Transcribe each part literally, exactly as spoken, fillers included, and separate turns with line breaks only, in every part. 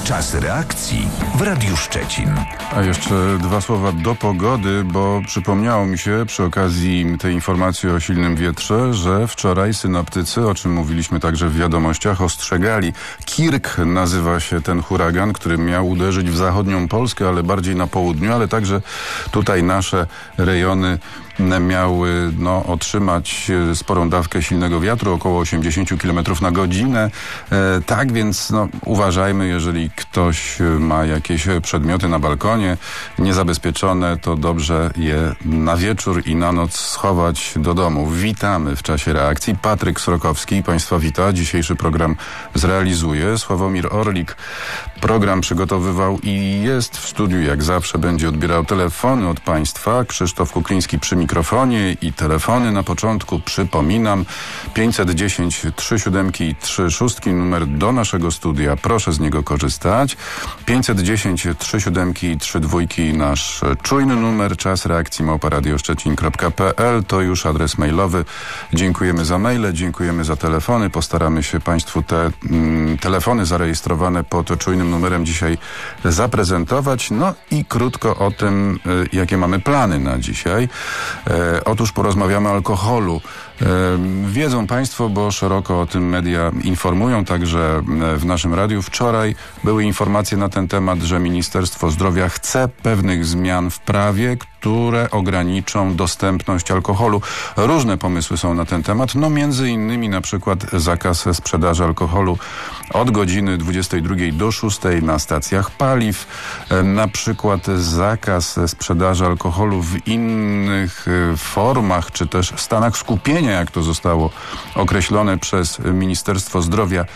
Czas reakcji w Radiu Szczecin.
A jeszcze dwa słowa do pogody, bo przypomniało mi się przy okazji tej informacji o silnym wietrze, że wczoraj synoptycy, o czym mówiliśmy także w wiadomościach, ostrzegali. Kirk nazywa się ten huragan, który miał uderzyć w zachodnią Polskę, ale bardziej na południu, ale także tutaj nasze rejony miały no, otrzymać sporą dawkę silnego wiatru, około osiemdziesiąt kilometrów na godzinę. E, tak więc no, uważajmy, jeżeli ktoś ma jakieś przedmioty na balkonie niezabezpieczone, to dobrze je na wieczór i na noc schować do domu. Witamy w czasie reakcji. Patryk Srokowski Państwa wita. Dzisiejszy program zrealizuje. Sławomir Orlik program przygotowywał i jest w studiu, jak zawsze będzie odbierał telefony od Państwa. Krzysztof Kukliński przy mikrofonie i telefony na początku. Przypominam, pięćset dziesięć trzy siedem i trzy sześć numer do naszego studia. Proszę z niego korzystać. pięćset dziesięć trzy siedem i trzy dwa nasz czujny numer. Czas reakcji małpa radio szczecin kropka p l to już adres mailowy. Dziękujemy za maile, dziękujemy za telefony. Postaramy się Państwu te mm, telefony zarejestrowane pod czujnym numerem dzisiaj zaprezentować. No i krótko o tym, y, jakie mamy plany na dzisiaj. E, otóż porozmawiamy o alkoholu. E, wiedzą Państwo, bo szeroko o tym media informują, także w naszym radiu. Wczoraj były informacje na ten temat, że Ministerstwo Zdrowia chce pewnych zmian w prawie, które ograniczą dostępność alkoholu. Różne pomysły są na ten temat, no między innymi na przykład zakaz sprzedaży alkoholu od godziny dwudziestej drugiej do szóstej na stacjach paliw, na przykład zakaz sprzedaży alkoholu w innych formach, czy też stanach skupienia, jak to zostało określone przez Ministerstwo Zdrowia,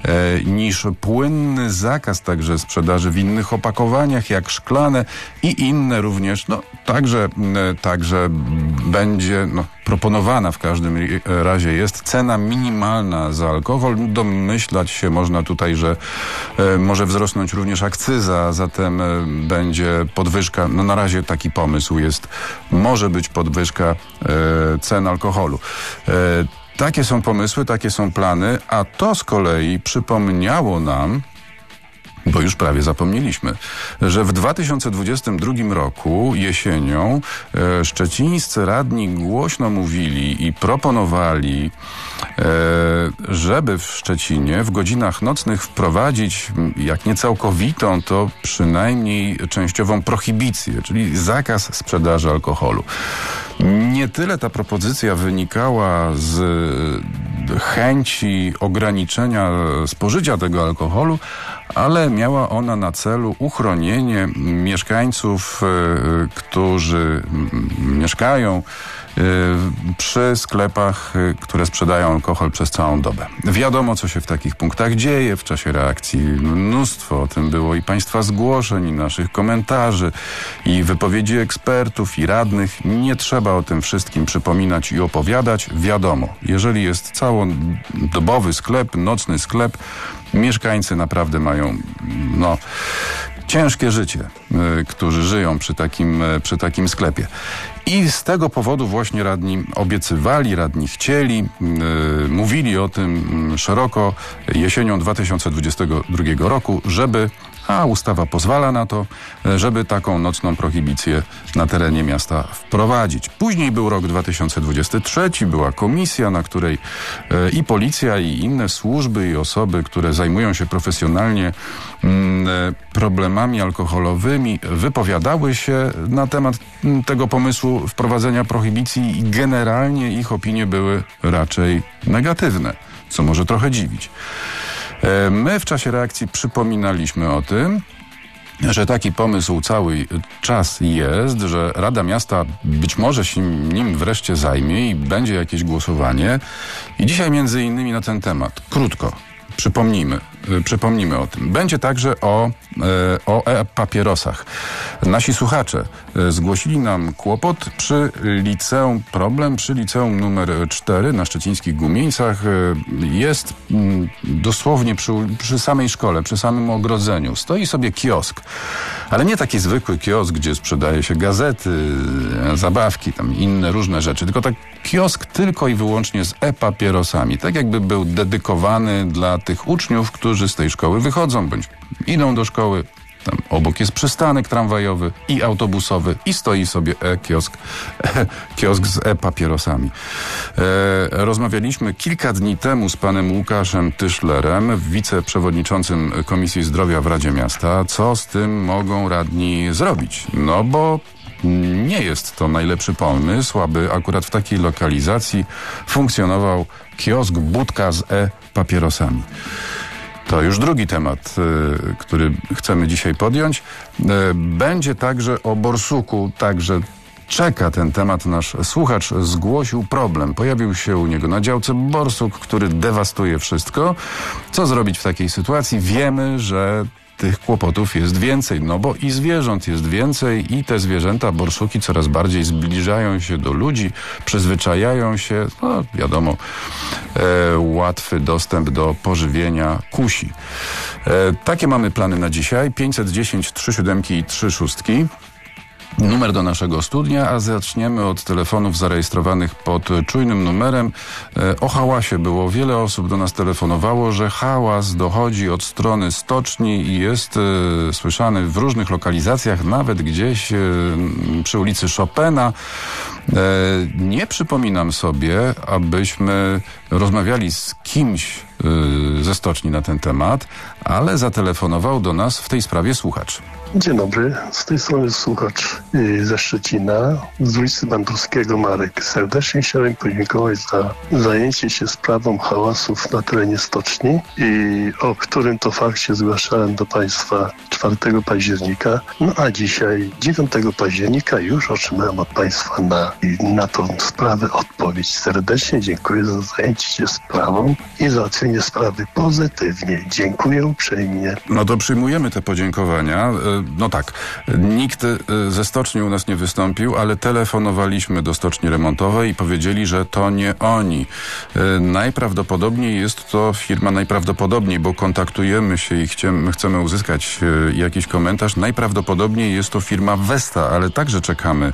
niż płynny zakaz także sprzedaży w innych opakowaniach, jak szklane i inne również. No, także, także będzie no, proponowana w każdym razie jest cena minimalna za alkohol. Domyślać się można tutaj, że e, może wzrosnąć również akcyza, zatem e, będzie podwyżka. No na razie taki pomysł jest. Może być podwyżka e, cen alkoholu. E, Takie są pomysły, takie są plany, a to z kolei przypomniało nam, bo już prawie zapomnieliśmy, że w dwa tysiące dwudziestym drugim roku jesienią e, szczecińscy radni głośno mówili i proponowali, e, żeby w Szczecinie w godzinach nocnych wprowadzić, jak nie całkowitą, to przynajmniej częściową prohibicję, czyli zakaz sprzedaży alkoholu. Nie tyle ta propozycja wynikała z chęci ograniczenia spożycia tego alkoholu, ale miała ona na celu uchronienie mieszkańców, którzy mieszkają przy sklepach, które sprzedają alkohol przez całą dobę. Wiadomo, co się w takich punktach dzieje w czasie reakcji. Mnóstwo o tym było i Państwa zgłoszeń, i naszych komentarzy, i wypowiedzi ekspertów, i radnych. Nie trzeba o tym wszystkim przypominać i opowiadać. Wiadomo, jeżeli jest całodobowy sklep, nocny sklep, mieszkańcy naprawdę mają, no, ciężkie życie, y, którzy żyją przy takim, y, przy takim sklepie. I z tego powodu właśnie radni obiecywali, radni chcieli, y, mówili o tym szeroko jesienią dwa tysiące dwudziestego drugiego roku, żeby, a ustawa pozwala na to, żeby taką nocną prohibicję na terenie miasta wprowadzić. Później był rok dwa tysiące dwudziesty trzeci, była komisja, na której y, i policja, i inne służby, i osoby, które zajmują się profesjonalnie y, problemami alkoholowymi, wypowiadały się na temat tego pomysłu wprowadzenia prohibicji i generalnie ich opinie były raczej negatywne, co może trochę dziwić. My w czasie reakcji przypominaliśmy o tym, że taki pomysł cały czas jest, że Rada Miasta być może się nim wreszcie zajmie i będzie jakieś głosowanie. I dzisiaj między innymi na ten temat, krótko, przypomnijmy, przypomnijmy o tym. Będzie także o, o e-papierosach. Nasi słuchacze zgłosili nam kłopot przy liceum, problem przy liceum numer cztery na szczecińskich Gumieńcach. Jest dosłownie przy, przy samej szkole, przy samym ogrodzeniu. Stoi sobie kiosk, ale nie taki zwykły kiosk, gdzie sprzedaje się gazety, zabawki, tam inne różne rzeczy, tylko tak kiosk tylko i wyłącznie z e-papierosami. Tak jakby był dedykowany dla tych uczniów, którzy którzy z tej szkoły wychodzą, bądź idą do szkoły. Tam obok jest przystanek tramwajowy i autobusowy i stoi sobie e-kiosk, e, kiosk z e-papierosami. E, rozmawialiśmy kilka dni temu z panem Łukaszem Tyszlerem, wiceprzewodniczącym Komisji Zdrowia w Radzie Miasta. Co z tym mogą radni zrobić? No bo nie jest to najlepszy pomysł, aby akurat w takiej lokalizacji funkcjonował kiosk, budka z e-papierosami. To już drugi temat, y, który chcemy dzisiaj podjąć. Y, będzie także o borsuku, także czeka ten temat. Nasz słuchacz zgłosił problem. Pojawił się u niego na działce borsuk, który dewastuje wszystko. Co zrobić w takiej sytuacji? Wiemy, że tych kłopotów jest więcej, no bo i zwierząt jest więcej i te zwierzęta, borsuki coraz bardziej zbliżają się do ludzi, przyzwyczajają się, no wiadomo, e, łatwy dostęp do pożywienia kusi. E, takie mamy plany na dzisiaj. pięćset dziesięć trzy siódemki i trzy szóstki. Numer do naszego studia, a zaczniemy od telefonów zarejestrowanych pod czujnym numerem. O hałasie było. Wiele osób do nas telefonowało, że hałas dochodzi od strony stoczni i jest e, słyszany w różnych lokalizacjach, nawet gdzieś e, przy ulicy Chopina. E, nie przypominam sobie, abyśmy rozmawiali z kimś e, ze stoczni na ten temat, ale zatelefonował do nas w tej sprawie słuchacz.
Dzień dobry, z tej strony słuchacz yy, ze Szczecina, z ulicy Bandurskiego Marek. Serdecznie chciałem podziękować za zajęcie się sprawą hałasów na terenie stoczni, i o którym to fakcie zgłaszałem do Państwa czwartego października. No a dzisiaj, dziewiątego października, już otrzymałem od Państwa na, na tą sprawę odpowiedź. Serdecznie dziękuję za zajęcie się sprawą i załatwienie sprawy pozytywnie. Dziękuję uprzejmie.
No to przyjmujemy te podziękowania. No tak, nikt ze stoczni u nas nie wystąpił, ale telefonowaliśmy do stoczni remontowej i powiedzieli, że to nie oni. Najprawdopodobniej jest to firma, najprawdopodobniej, bo kontaktujemy się i chcemy, chcemy uzyskać jakiś komentarz, najprawdopodobniej jest to firma Vesta, ale także czekamy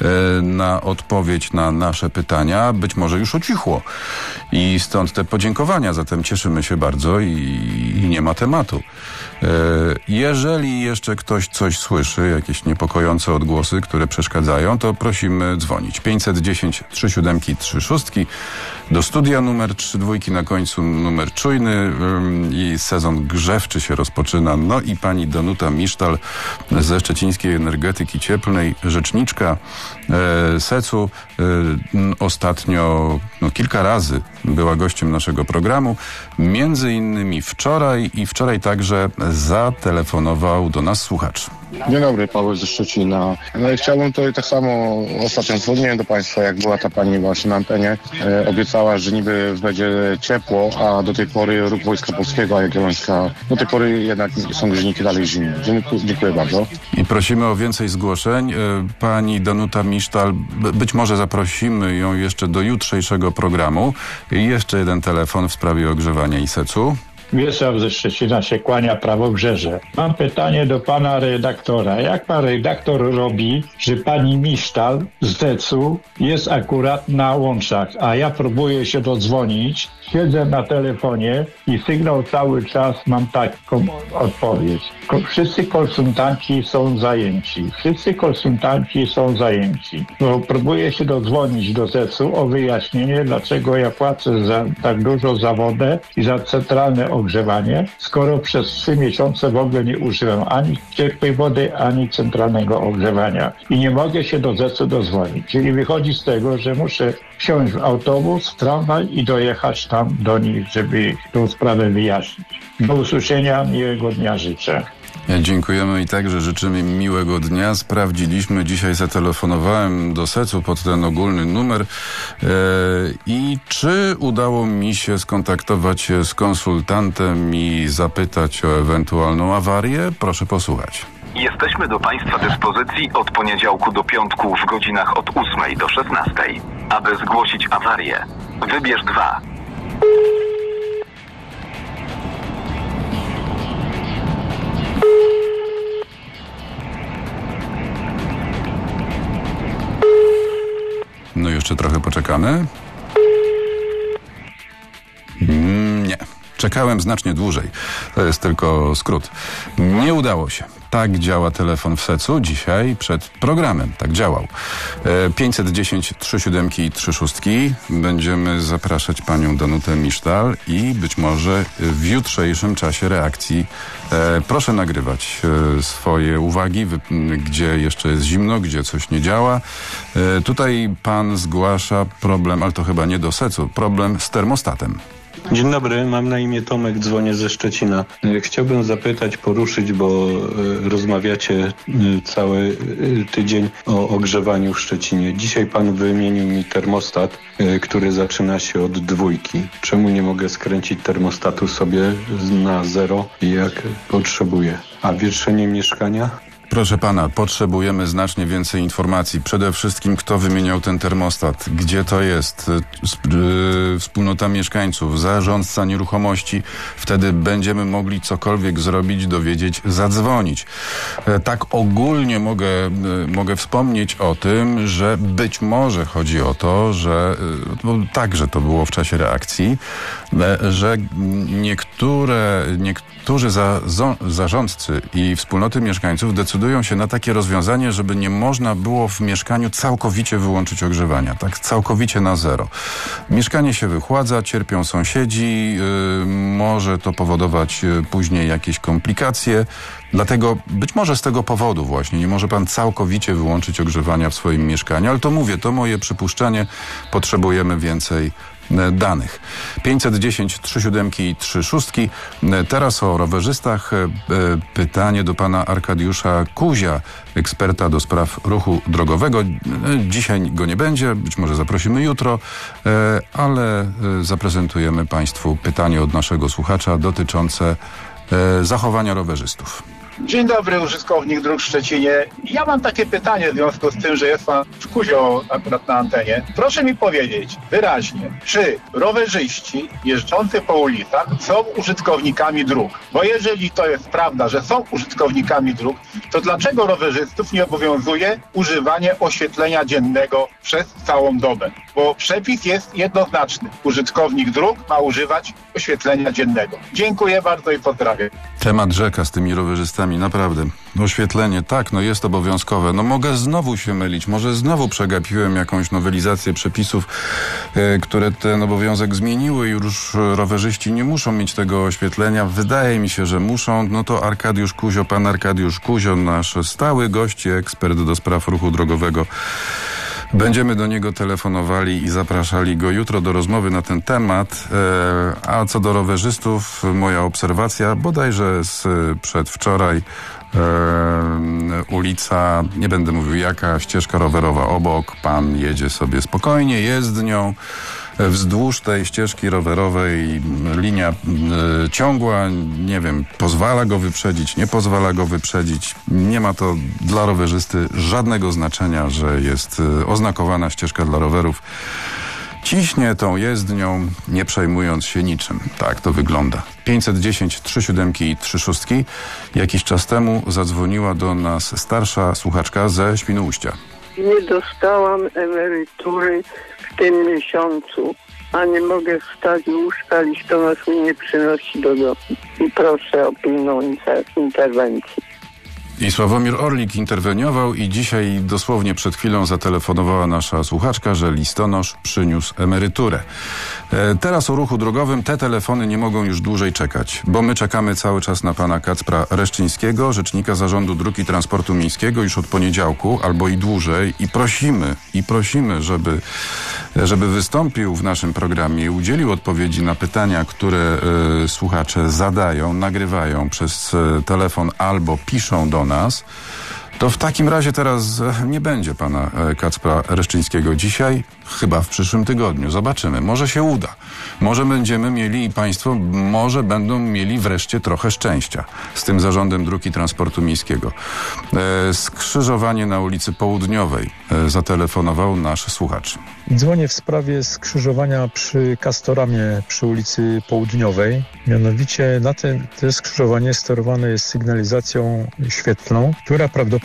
na odpowiedź na nasze pytania. Być może już ucichło i stąd te podziękowania, zatem cieszymy się bardzo i, i nie ma tematu. Jeżeli jeszcze ktoś coś słyszy, jakieś niepokojące odgłosy, które przeszkadzają, to prosimy dzwonić. pięćset dziesięć trzy siódemki trzy szóstki do studia numer trzy dwójki, na końcu numer czujny i sezon grzewczy się rozpoczyna. No i pani Danuta Misztal ze Szczecińskiej Energetyki Cieplnej, rzeczniczka e, secu, e, ostatnio no, kilka razy była gościem naszego programu. Między innymi wczoraj i wczoraj także zatelefonował do nas słuchacz.
Dzień dobry, Paweł ze Szczecina. No i chciałbym tutaj tak samo, ostatnio dzwoniłem do Państwa, jak była ta pani właśnie na antenie, e, obiecała, że niby będzie ciepło, a do tej pory ruch Wojska Polskiego, a Jagiellońska, do tej pory jednak są grzejniki dalej zimne. Dziękuję, dziękuję bardzo.
I prosimy o więcej zgłoszeń. Pani Danuta Misztal, być może zaprosimy ją jeszcze do jutrzejszego programu. I jeszcze jeden telefon w sprawie ogrzewania i secu.
Wiesław ze Szczecina się kłania, Prawobrzeże. Mam pytanie do pana redaktora. Jak pan redaktor robi, że pani Misztal z zecu jest akurat na łączach, a ja próbuję się dodzwonić, siedzę na telefonie i sygnał cały czas mam taką odpowiedź. Wszyscy konsultanci są zajęci. Wszyscy konsultanci są zajęci. Bo próbuję się dodzwonić do zecu o wyjaśnienie, dlaczego ja płacę za tak dużo za wodę i za centralne ogrzewanie, skoro przez trzy miesiące w ogóle nie użyłem ani ciepłej wody, ani centralnego ogrzewania. I nie mogę się do zecu dodzwonić. Czyli wychodzi z tego, że muszę wsiąść w autobus, tramwaj i dojechać tam do nich, żeby tą sprawę wyjaśnić. Do usłyszenia, miłego dnia życzę.
Dziękujemy i także życzymy miłego dnia. Sprawdziliśmy, dzisiaj zatelefonowałem do secu pod ten ogólny numer e, i czy udało mi się skontaktować się z konsultantem i zapytać o ewentualną awarię? Proszę posłuchać.
Jesteśmy do Państwa dyspozycji od poniedziałku do piątku w godzinach od ósmej do szesnastej. Aby zgłosić awarię, wybierz dwa.
No jeszcze trochę poczekamy. Mm, nie. Czekałem znacznie dłużej. To jest tylko skrót. Nie udało się. Tak działa telefon w Secu dzisiaj przed programem. Tak działał. pięćset dziesięć trzy siedem trzy sześć. Będziemy zapraszać panią Danutę Misztal i być może w jutrzejszym czasie reakcji e, proszę nagrywać e, swoje uwagi, wy, gdzie jeszcze jest zimno, gdzie coś nie działa. E, tutaj pan zgłasza problem, ale to chyba nie do Secu, problem z termostatem.
Dzień dobry, mam na imię Tomek, dzwonię ze Szczecina. Chciałbym zapytać, poruszyć, bo rozmawiacie cały tydzień o ogrzewaniu w Szczecinie. Dzisiaj pan wymienił mi termostat, który zaczyna się od dwójki. Czemu nie mogę skręcić termostatu sobie na zero, jak potrzebuję? A wietrzenie mieszkania?
Proszę pana, potrzebujemy znacznie więcej informacji. Przede wszystkim, kto wymieniał ten termostat, gdzie to jest, yy, wspólnota mieszkańców, zarządca nieruchomości. Wtedy będziemy mogli cokolwiek zrobić, dowiedzieć, zadzwonić. E, tak ogólnie mogę, yy, mogę wspomnieć o tym, że być może chodzi o to, że yy, bo także to było w czasie reakcji, yy, że niektóre, niektórzy za, zo, zarządcy i wspólnoty mieszkańców decydują decydują się na takie rozwiązanie, żeby nie można było w mieszkaniu całkowicie wyłączyć ogrzewania, tak całkowicie na zero. Mieszkanie się wychładza, cierpią sąsiedzi, yy, może to powodować yy, później jakieś komplikacje, dlatego być może z tego powodu właśnie nie może pan całkowicie wyłączyć ogrzewania w swoim mieszkaniu, ale to mówię, to moje przypuszczenie, potrzebujemy więcej danych. pięćset dziesięć trzy siedem trzy sześć. Teraz o rowerzystach. Pytanie do pana Arkadiusza Kuzia, eksperta do spraw ruchu drogowego. Dzisiaj go nie będzie, być może zaprosimy jutro, ale zaprezentujemy państwu pytanie od naszego słuchacza dotyczące zachowania rowerzystów.
Dzień dobry, użytkownik dróg w Szczecinie. Ja mam takie pytanie w związku z tym, że jest pan Kuzio akurat na antenie. Proszę mi powiedzieć wyraźnie, czy rowerzyści jeżdżący po ulicach są użytkownikami dróg? Bo jeżeli to jest prawda, że są użytkownikami dróg, to dlaczego rowerzystów nie obowiązuje używanie oświetlenia dziennego przez całą dobę? Bo przepis jest jednoznaczny. Użytkownik dróg ma używać oświetlenia dziennego. Dziękuję bardzo i pozdrawiam.
Temat rzeka z tymi rowerzystami, naprawdę. Oświetlenie, tak, no jest obowiązkowe. No mogę znowu się mylić, może znowu przegapiłem jakąś nowelizację przepisów, e, które ten obowiązek zmieniły i już rowerzyści nie muszą mieć tego oświetlenia. Wydaje mi się, że muszą. No to Arkadiusz Kuzio, pan Arkadiusz Kuzio, nasz stały gość, ekspert do spraw ruchu drogowego. Będziemy do niego telefonowali i zapraszali go jutro do rozmowy na ten temat. E, a co do rowerzystów, moja obserwacja, bodajże z przedwczoraj, e, ulica, nie będę mówił jaka, ścieżka rowerowa obok, pan jedzie sobie spokojnie jezdnią. Wzdłuż tej ścieżki rowerowej linia y, ciągła, nie wiem, pozwala go wyprzedzić, nie pozwala go wyprzedzić. Nie ma to dla rowerzysty żadnego znaczenia, że jest y, oznakowana ścieżka dla rowerów. Ciśnie tą jezdnią, nie przejmując się niczym. Tak to wygląda. pięćset dziesięć trzy siedem trzy sześć. Jakiś czas temu zadzwoniła do nas starsza słuchaczka ze Świnoujścia.
Nie dostałam emerytury w tym miesiącu, a nie mogę wstać z łóżka, listonosz mi nie przynosi do domu. I proszę o pilną interwencję.
I Sławomir Orlik interweniował i dzisiaj dosłownie przed chwilą zatelefonowała nasza słuchaczka, że listonosz przyniósł emeryturę. E, teraz o ruchu drogowym te telefony nie mogą już dłużej czekać, bo my czekamy cały czas na pana Kacpra Reszczyńskiego, rzecznika Zarządu Dróg i Transportu Miejskiego już od poniedziałku albo i dłużej i prosimy, i prosimy, żeby, żeby wystąpił w naszym programie i udzielił odpowiedzi na pytania, które e, słuchacze zadają, nagrywają przez e, telefon albo piszą do nas, to w takim razie teraz nie będzie pana Kacpra Reszczyńskiego dzisiaj, chyba w przyszłym tygodniu. Zobaczymy. Może się uda. Może będziemy mieli i państwo może będą mieli wreszcie trochę szczęścia z tym Zarządem Dróg i Transportu Miejskiego. E, skrzyżowanie na ulicy Południowej e, zatelefonował nasz słuchacz.
Dzwonię w sprawie skrzyżowania przy Castoramie przy ulicy Południowej. Mianowicie na te, to skrzyżowanie sterowane jest sygnalizacją świetlną, która prawdopodobnie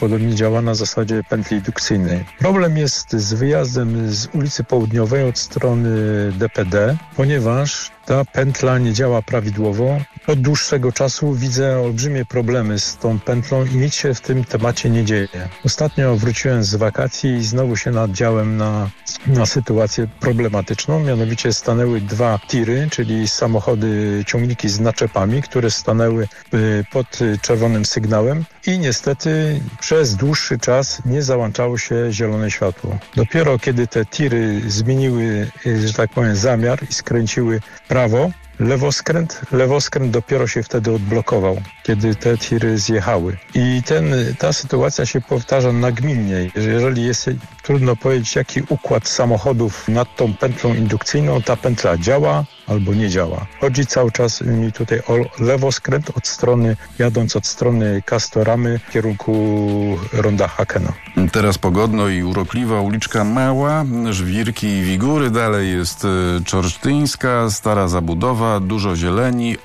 prawdopodobnie działa na zasadzie pętli indukcyjnej. Problem jest z wyjazdem z ulicy Południowej od strony D P D, ponieważ ta pętla nie działa prawidłowo. Od dłuższego czasu widzę olbrzymie problemy z tą pętlą i nic się w tym temacie nie dzieje. Ostatnio wróciłem z wakacji i znowu się nadziałem na, na sytuację problematyczną. Mianowicie stanęły dwa tiry, czyli samochody, ciągniki z naczepami, które stanęły pod czerwonym sygnałem i niestety przez dłuższy czas nie załączało się zielone światło. Dopiero kiedy te tiry zmieniły, że tak powiem, zamiar i skręciły prawo, lewoskręt, lewoskręt dopiero się wtedy odblokował, kiedy te tiry zjechały. I ten, ta sytuacja się powtarza nagminnie. Jeżeli jest, trudno powiedzieć, jaki układ samochodów nad tą pętlą indukcyjną, ta pętla działa albo nie działa. Chodzi cały czas mi tutaj o lewoskręt od strony, jadąc od strony Castoramy w kierunku ronda Hakena.
Teraz pogodno i urokliwa uliczka Mała, Żwirki i Wigury, dalej jest Czorsztyńska, stara zabudowa, dużo zieleni,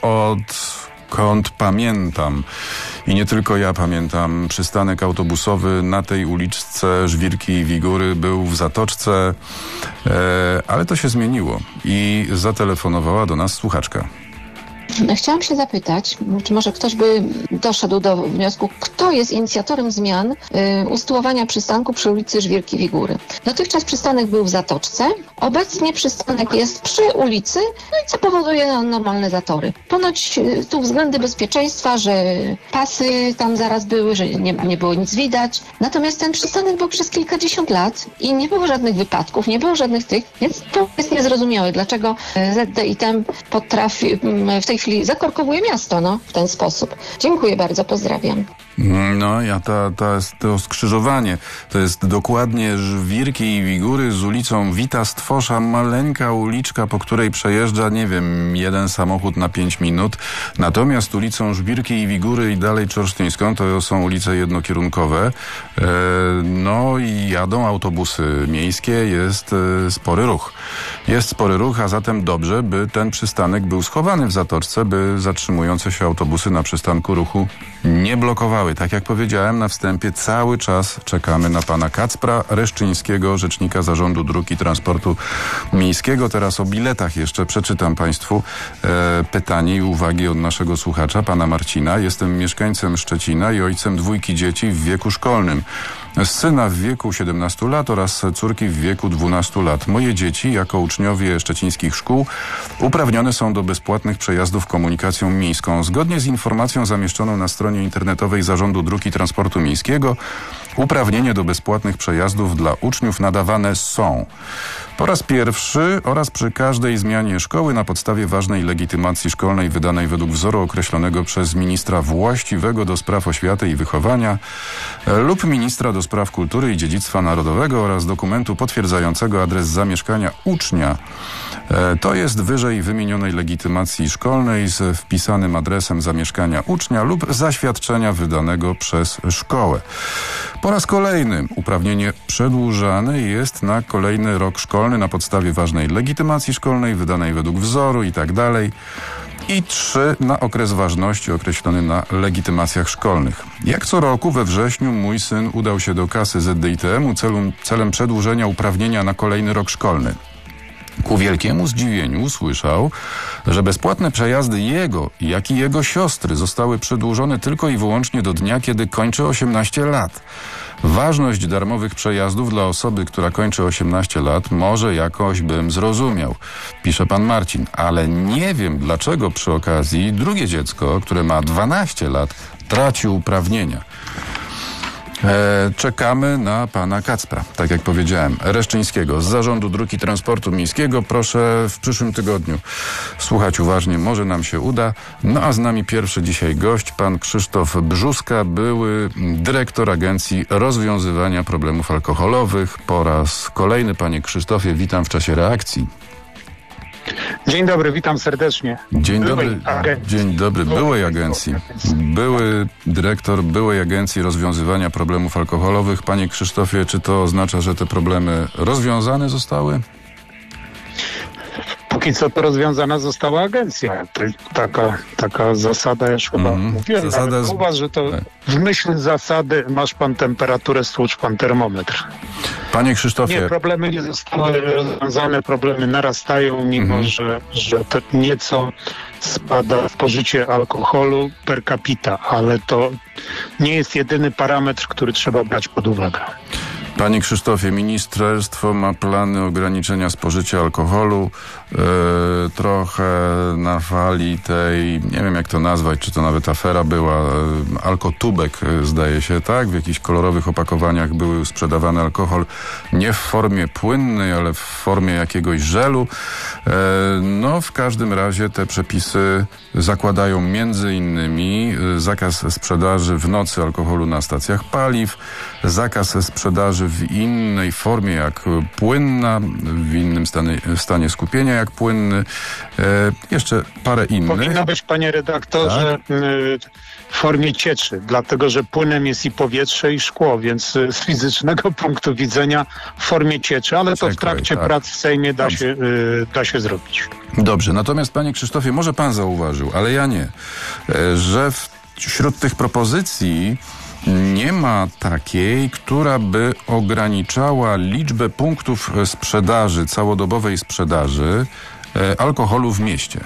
odkąd pamiętam. I nie tylko ja pamiętam, przystanek autobusowy na tej uliczce Żwirki i Wigury był w zatoczce, e, ale to się zmieniło i zatelefonowała do nas słuchaczka.
Chciałam się zapytać, czy może ktoś by doszedł do wniosku, kto jest inicjatorem zmian y, usytuowania przystanku przy ulicy Żwirki Wigury. Dotychczas przystanek był w zatoczce, obecnie przystanek jest przy ulicy, no i co powoduje normalne zatory. Ponoć y, tu względy bezpieczeństwa, że pasy tam zaraz były, że nie, nie było nic widać. Natomiast ten przystanek był przez kilkadziesiąt lat i nie było żadnych wypadków, nie było żadnych tych, więc to jest niezrozumiałe, dlaczego Z D I T M potrafi w tej chwili zakorkowuje miasto, no, w ten sposób. Dziękuję bardzo, pozdrawiam.
No, ja ta, ta, to skrzyżowanie, to jest dokładnie Żwirki i Wigury z ulicą Wita Stwosza, maleńka uliczka, po której przejeżdża, nie wiem, jeden samochód na pięć minut. Natomiast ulicą Żwirki i Wigury i dalej Czorsztyńską to są ulice jednokierunkowe. E, no i jadą autobusy miejskie, jest e, spory ruch. Jest spory ruch, a zatem dobrze, by ten przystanek był schowany w zatoczce, by zatrzymujące się autobusy na przystanku ruchu nie blokowały. Tak jak powiedziałem na wstępie, cały czas czekamy na pana Kacpra Reszczyńskiego, rzecznika Zarządu Dróg i Transportu Miejskiego. Teraz o biletach jeszcze przeczytam państwu e, pytanie i uwagi od naszego słuchacza, pana Marcina. Jestem mieszkańcem Szczecina i ojcem dwójki dzieci w wieku szkolnym. Syna w wieku siedemnastu lat oraz córki w wieku dwunastu lat. Moje dzieci, jako uczniowie szczecińskich szkół, uprawnione są do bezpłatnych przejazdów komunikacją miejską. Zgodnie z informacją zamieszczoną na stronie internetowej Zarządu Dróg i Transportu Miejskiego, uprawnienie do bezpłatnych przejazdów dla uczniów nadawane są po raz pierwszy oraz przy każdej zmianie szkoły na podstawie ważnej legitymacji szkolnej wydanej według wzoru określonego przez ministra właściwego do spraw oświaty i wychowania lub ministra do spraw kultury i dziedzictwa narodowego oraz dokumentu potwierdzającego adres zamieszkania ucznia. To jest wyżej wymienionej legitymacji szkolnej z wpisanym adresem zamieszkania ucznia lub zaświadczenia wydanego przez szkołę. Po raz kolejny uprawnienie przedłużane jest na kolejny rok szkolny na podstawie ważnej legitymacji szkolnej wydanej według wzoru i tak dalej. I trzy na okres ważności określony na legitymacjach szkolnych. Jak co roku we wrześniu mój syn udał się do kasy Z D I T M-u celem, celem przedłużenia uprawnienia na kolejny rok szkolny. Ku wielkiemu zdziwieniu usłyszał, że bezpłatne przejazdy jego, jak i jego siostry zostały przedłużone tylko i wyłącznie do dnia, kiedy kończy osiemnaście lat. Ważność darmowych przejazdów dla osoby, która kończy osiemnaście lat, może jakoś bym zrozumiał, pisze pan Marcin, ale nie wiem, dlaczego przy okazji drugie dziecko, które ma dwanaście lat, traci uprawnienia. E, czekamy na pana Kacpra, tak jak powiedziałem, Reszczyńskiego z Zarządu Dróg i Transportu Miejskiego. Proszę w przyszłym tygodniu słuchać uważnie, może nam się uda. No a z nami pierwszy dzisiaj gość, pan Krzysztof Brzuska, były dyrektor Agencji Rozwiązywania Problemów Alkoholowych. Po raz kolejny, panie Krzysztofie, witam w czasie reakcji.
Dzień dobry, witam serdecznie.
Dzień dobry, dzień dobry, byłej agencji. Były dyrektor byłej Agencji Rozwiązywania Problemów Alkoholowych. Panie Krzysztofie, czy to oznacza, że te problemy rozwiązane zostały?
Póki póki co to rozwiązana została agencja. To taka, taka zasada, już chyba
Mhm.
mówiłem
Zasada
nawet
z-
u was, że to w myśl zasady masz pan temperaturę, stłucz pan termometr.
Panie Krzysztofie,
Nie, problemy nie zostały rozwiązane, problemy narastają, mimo
Mhm.
że, że to nieco spada spożycie alkoholu per capita, ale to nie jest jedyny parametr, który trzeba brać pod uwagę.
Panie Krzysztofie, ministerstwo ma plany ograniczenia spożycia alkoholu. E, trochę na fali tej, nie wiem jak to nazwać, czy to nawet afera była, e, alkotubek e, zdaje się, tak? W jakichś kolorowych opakowaniach były sprzedawany alkohol nie w formie płynnej, ale w formie jakiegoś żelu. E, no w każdym razie te przepisy zakładają między innymi e, zakaz sprzedaży w nocy alkoholu na stacjach paliw, zakaz sprzedaży w innej formie jak płynna, w innym stanie, stanie skupienia jak płynny. E, jeszcze parę innych.
Powinno być, panie redaktorze,
Tak?
y, w formie cieczy, dlatego że płynem jest i powietrze, i szkło, więc y, z fizycznego punktu widzenia w formie cieczy, ale to w
Przekrój,
trakcie
tak.
prac w Sejmie da
Dobrze.
się, y, da się zrobić.
Dobrze, natomiast panie Krzysztofie, może pan zauważył, ale ja nie, e, że w, wśród tych propozycji nie ma takiej, która by ograniczała liczbę punktów sprzedaży, całodobowej sprzedaży e, alkoholu w mieście.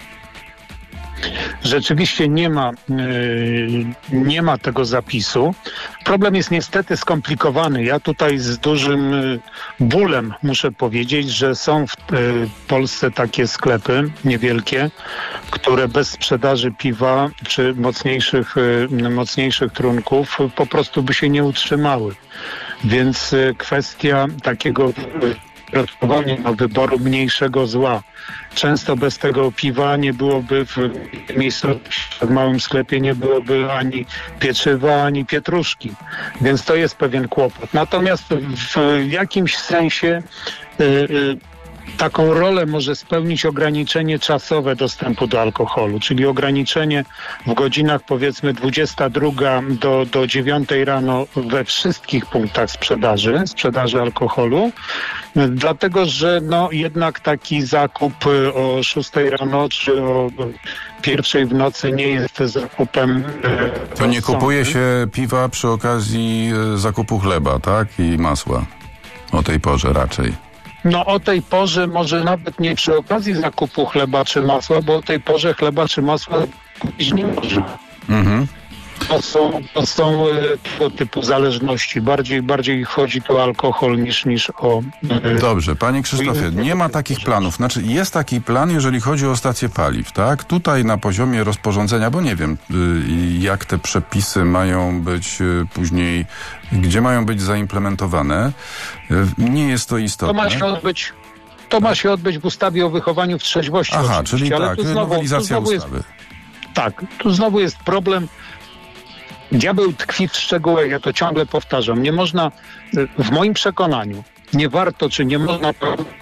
Rzeczywiście nie ma, yy, nie ma tego zapisu. Problem jest niestety skomplikowany. Ja tutaj z dużym yy, bólem muszę powiedzieć, że są w yy, Polsce takie sklepy niewielkie, które bez sprzedaży piwa czy mocniejszych, yy, mocniejszych trunków po prostu by się nie utrzymały. Więc yy, kwestia takiego yy, do wyboru mniejszego zła. Często bez tego piwa nie byłoby w miejscu, w małym sklepie nie byłoby ani pieczywa, ani pietruszki. Więc to jest pewien kłopot. Natomiast w jakimś sensie y, y, taką rolę może spełnić ograniczenie czasowe dostępu do alkoholu, czyli ograniczenie w godzinach powiedzmy dwudziesta druga do, do dziewiątej rano we wszystkich punktach sprzedaży, sprzedaży alkoholu, dlatego że no jednak taki zakup o szóstej rano czy o pierwszej w nocy nie jest zakupem.
To nie kupuje się piwa przy okazji e, zakupu chleba, tak? I masła. O tej porze raczej.
No o tej porze może nawet nie przy okazji zakupu chleba czy masła, bo o tej porze chleba czy masła kupić nie można.
Mhm.
To są, to są e, tego typu zależności. Bardziej, bardziej chodzi tu o alkohol niż, niż o... E,
Dobrze, panie Krzysztofie, nie ma takich planów. Znaczy jest taki plan, jeżeli chodzi o stacje paliw, tak? Tutaj na poziomie rozporządzenia, bo nie wiem, y, jak te przepisy mają być y, później, gdzie mają być zaimplementowane. Y, nie jest to istotne.
to ma się odbyć... To ma się odbyć w ustawie o wychowaniu w trzeźwości.
Aha,
oczywiście,
czyli
ale
tak,
tu znowu, tu
nowelizacja
znowu jest,
ustawy.
Tak, tu znowu jest problem. Diabeł tkwi w szczegółach, ja to ciągle powtarzam. Nie można, w moim przekonaniu, nie warto, czy nie można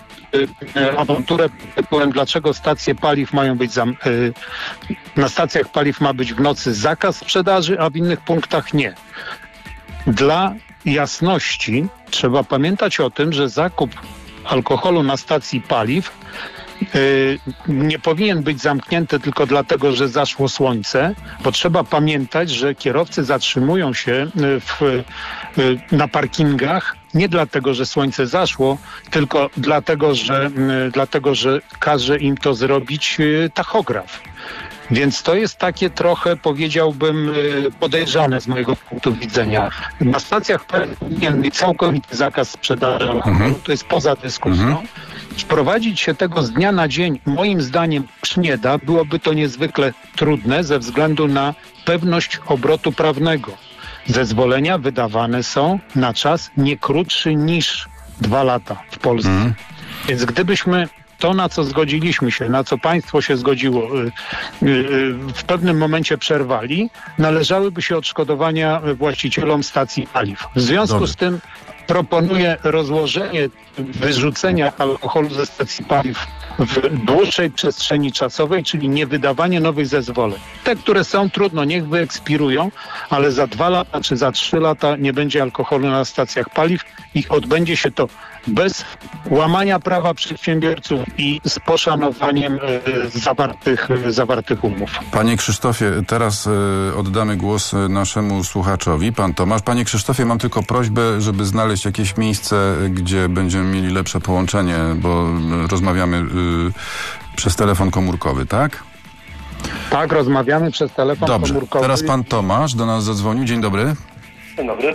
awanturę tytułem, dlaczego stacje paliw mają być zam, na stacjach paliw ma być w nocy zakaz sprzedaży, a w innych punktach nie. Dla jasności trzeba pamiętać o tym, że zakup alkoholu na stacji paliw Yy, nie powinien być zamknięty tylko dlatego, że zaszło słońce, bo trzeba pamiętać, że kierowcy zatrzymują się w, yy, na parkingach nie dlatego, że słońce zaszło, tylko dlatego, że, yy, dlatego, że każe im to zrobić yy, tachograf. Więc to jest takie trochę, powiedziałbym, podejrzane z mojego punktu widzenia. Na stacjach powinien być całkowity zakaz sprzedaży alkoholu,
Mhm.
to jest poza dyskusją.
Mhm.
Wprowadzić się tego z dnia na dzień, moim zdaniem, nie da. Byłoby to niezwykle trudne ze względu na pewność obrotu prawnego. Zezwolenia wydawane są na czas nie krótszy niż dwa lata w Polsce.
Mhm.
Więc gdybyśmy to, na co zgodziliśmy się, na co państwo się zgodziło, w pewnym momencie przerwali, należałyby się odszkodowania właścicielom stacji paliw. W związku
Dobrze.
z tym proponuję rozłożenie wyrzucenia alkoholu ze stacji paliw w dłuższej przestrzeni czasowej, czyli nie wydawanie nowych zezwoleń. Te, które są, trudno, niech wyekspirują, ale za dwa lata czy za trzy lata nie będzie alkoholu na stacjach paliw i odbędzie się to bez łamania prawa przedsiębiorców, i z poszanowaniem zawartych, zawartych umów.
Panie Krzysztofie, teraz oddamy głos naszemu słuchaczowi, pan Tomasz. Panie Krzysztofie, mam tylko prośbę, żeby znaleźć jakieś miejsce, gdzie będziemy mieli lepsze połączenie, bo rozmawiamy przez telefon komórkowy, tak?
Tak, rozmawiamy przez telefon
Dobrze.
komórkowy.
Teraz pan Tomasz do nas zadzwonił. Dzień dobry.
Dzień dobry.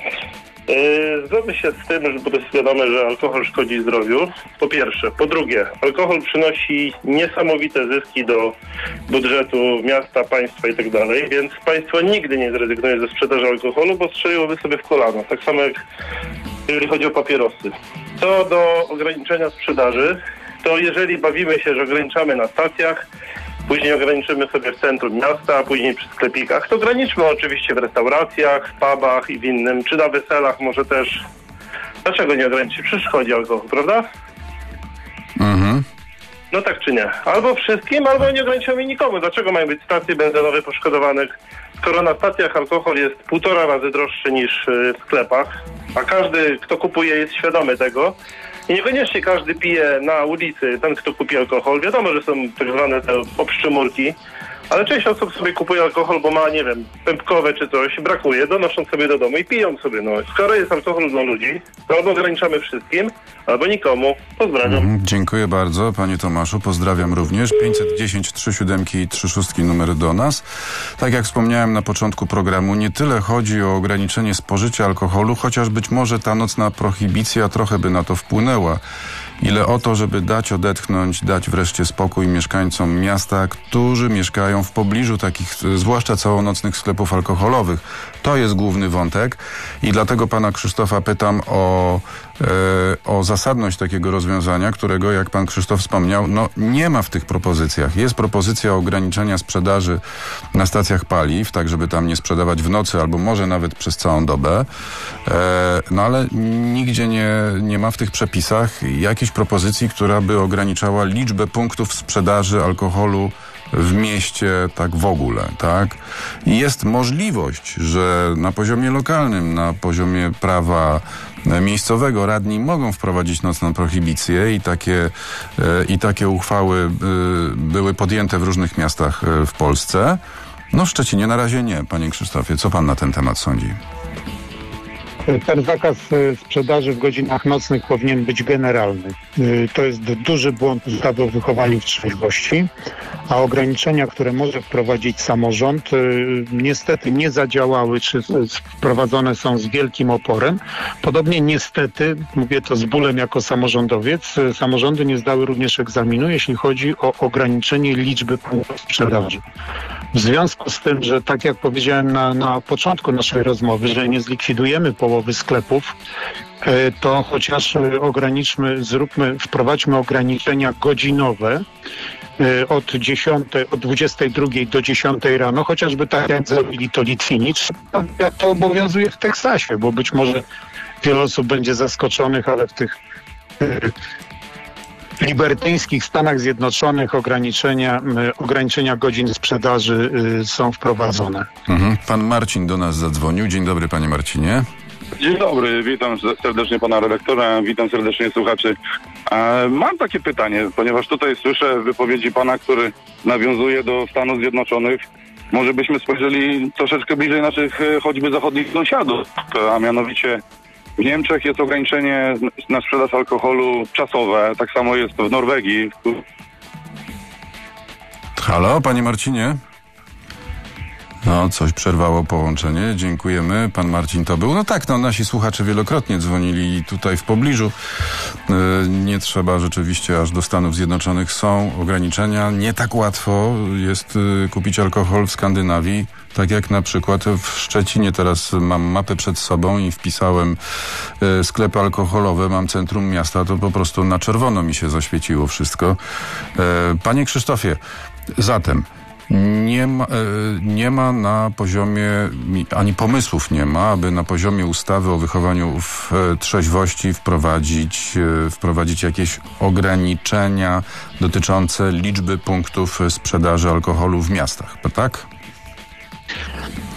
Yy, zgodzę się z tym, że to jest wiadome, że alkohol szkodzi zdrowiu. Po pierwsze. Po drugie, alkohol przynosi niesamowite zyski do budżetu miasta, państwa i tak dalej, więc państwo nigdy nie zrezygnuje ze sprzedaży alkoholu, bo strzeliłoby sobie w kolano. Tak samo jak jeżeli chodzi o papierosy. Co do ograniczenia sprzedaży, to jeżeli bawimy się, że ograniczamy na stacjach, później ograniczymy sobie w centrum miasta, a później przy sklepikach, to ograniczmy oczywiście w restauracjach, w pubach i w innym, czy na weselach może też. Dlaczego nie ograniczyć? Przecież szkodzi alkohol, prawda?
Mhm.
No tak czy nie? Albo wszystkim, albo nie ograniczamy nikomu. Dlaczego mają być stacje benzynowe poszkodowanych, skoro na stacjach alkohol jest półtora razy droższy niż w sklepach, a każdy, kto kupuje, jest świadomy tego. I niekoniecznie każdy pije na ulicy, ten kto kupi alkohol. Wiadomo, że są tak zwane te obszczymurki, ale część osób sobie kupuje alkohol, bo ma, nie wiem, pępkowe czy coś, brakuje, donoszą sobie do domu i piją sobie. No, skoro jest alkohol dla ludzi, to albo ograniczamy wszystkim, albo nikomu. Pozdrawiam.
Mhm, dziękuję bardzo, panie Tomaszu. Pozdrawiam również. pięćset dziesięć trzy siódemki i trzy szóstki numer do nas. Tak jak wspomniałem na początku programu, nie tyle chodzi o ograniczenie spożycia alkoholu, chociaż być może ta nocna prohibicja trochę by na to wpłynęła. Ile o to, żeby dać odetchnąć, dać wreszcie spokój mieszkańcom miasta, którzy mieszkają w pobliżu takich, zwłaszcza całonocnych sklepów alkoholowych. To jest główny wątek i dlatego pana Krzysztofa pytam o, e, o zasadność takiego rozwiązania, którego, jak pan Krzysztof wspomniał, no nie ma w tych propozycjach. Jest propozycja ograniczenia sprzedaży na stacjach paliw, tak żeby tam nie sprzedawać w nocy albo może nawet przez całą dobę, e, no ale nigdzie nie, nie ma w tych przepisach jakiejś propozycji, która by ograniczała liczbę punktów sprzedaży alkoholu w mieście tak w ogóle, tak? I jest możliwość, że na poziomie lokalnym, na poziomie prawa miejscowego radni mogą wprowadzić nocną prohibicję i takie, i takie uchwały były podjęte w różnych miastach w Polsce. No w Szczecinie na razie nie. Panie Krzysztofie, co pan na ten temat sądzi?
Ten zakaz sprzedaży w godzinach nocnych powinien być generalny. To jest duży błąd ustawy o wychowaniu w trzeźwości, a ograniczenia, które może wprowadzić samorząd, niestety nie zadziałały, czy wprowadzone są z wielkim oporem. Podobnie niestety, mówię to z bólem jako samorządowiec, samorządy nie zdały również egzaminu, jeśli chodzi o ograniczenie liczby punktów sprzedaży. W związku z tym, że tak jak powiedziałem na, na początku naszej rozmowy, że nie zlikwidujemy połowy sklepów, to chociaż ograniczmy, zróbmy, wprowadźmy ograniczenia godzinowe od dziesiątej, od dwudziestej drugiej do dziesiątej rano, chociażby tak jak zrobili to Litwini, jak to obowiązuje w Teksasie, bo być może wiele osób będzie zaskoczonych, ale w tych libertyńskich Stanach Zjednoczonych ograniczenia, ograniczenia godzin sprzedaży są wprowadzone.
Mhm. Pan Marcin do nas zadzwonił. Dzień dobry, panie Marcinie.
Dzień dobry, witam serdecznie pana redaktora, witam serdecznie słuchaczy. E, mam takie pytanie, ponieważ tutaj słyszę wypowiedzi pana, który nawiązuje do Stanów Zjednoczonych. Może byśmy spojrzeli troszeczkę bliżej naszych choćby zachodnich sąsiadów, a mianowicie w Niemczech jest ograniczenie na sprzedaż alkoholu czasowe, tak samo jest w Norwegii.
Halo, panie Marcinie? No, coś przerwało połączenie. Dziękujemy. Pan Marcin to był. No tak, no nasi słuchacze wielokrotnie dzwonili tutaj w pobliżu. Yy, nie trzeba rzeczywiście aż do Stanów Zjednoczonych. Są ograniczenia. Nie tak łatwo jest yy, kupić alkohol w Skandynawii. Tak jak na przykład w Szczecinie teraz mam mapę przed sobą i wpisałem yy, sklepy alkoholowe, mam centrum miasta, to po prostu na czerwono mi się zaświeciło wszystko. Yy, panie Krzysztofie, zatem Nie ma, nie ma na poziomie, ani pomysłów nie ma, aby na poziomie ustawy o wychowaniu w trzeźwości wprowadzić, wprowadzić jakieś ograniczenia dotyczące liczby punktów sprzedaży alkoholu w miastach, tak?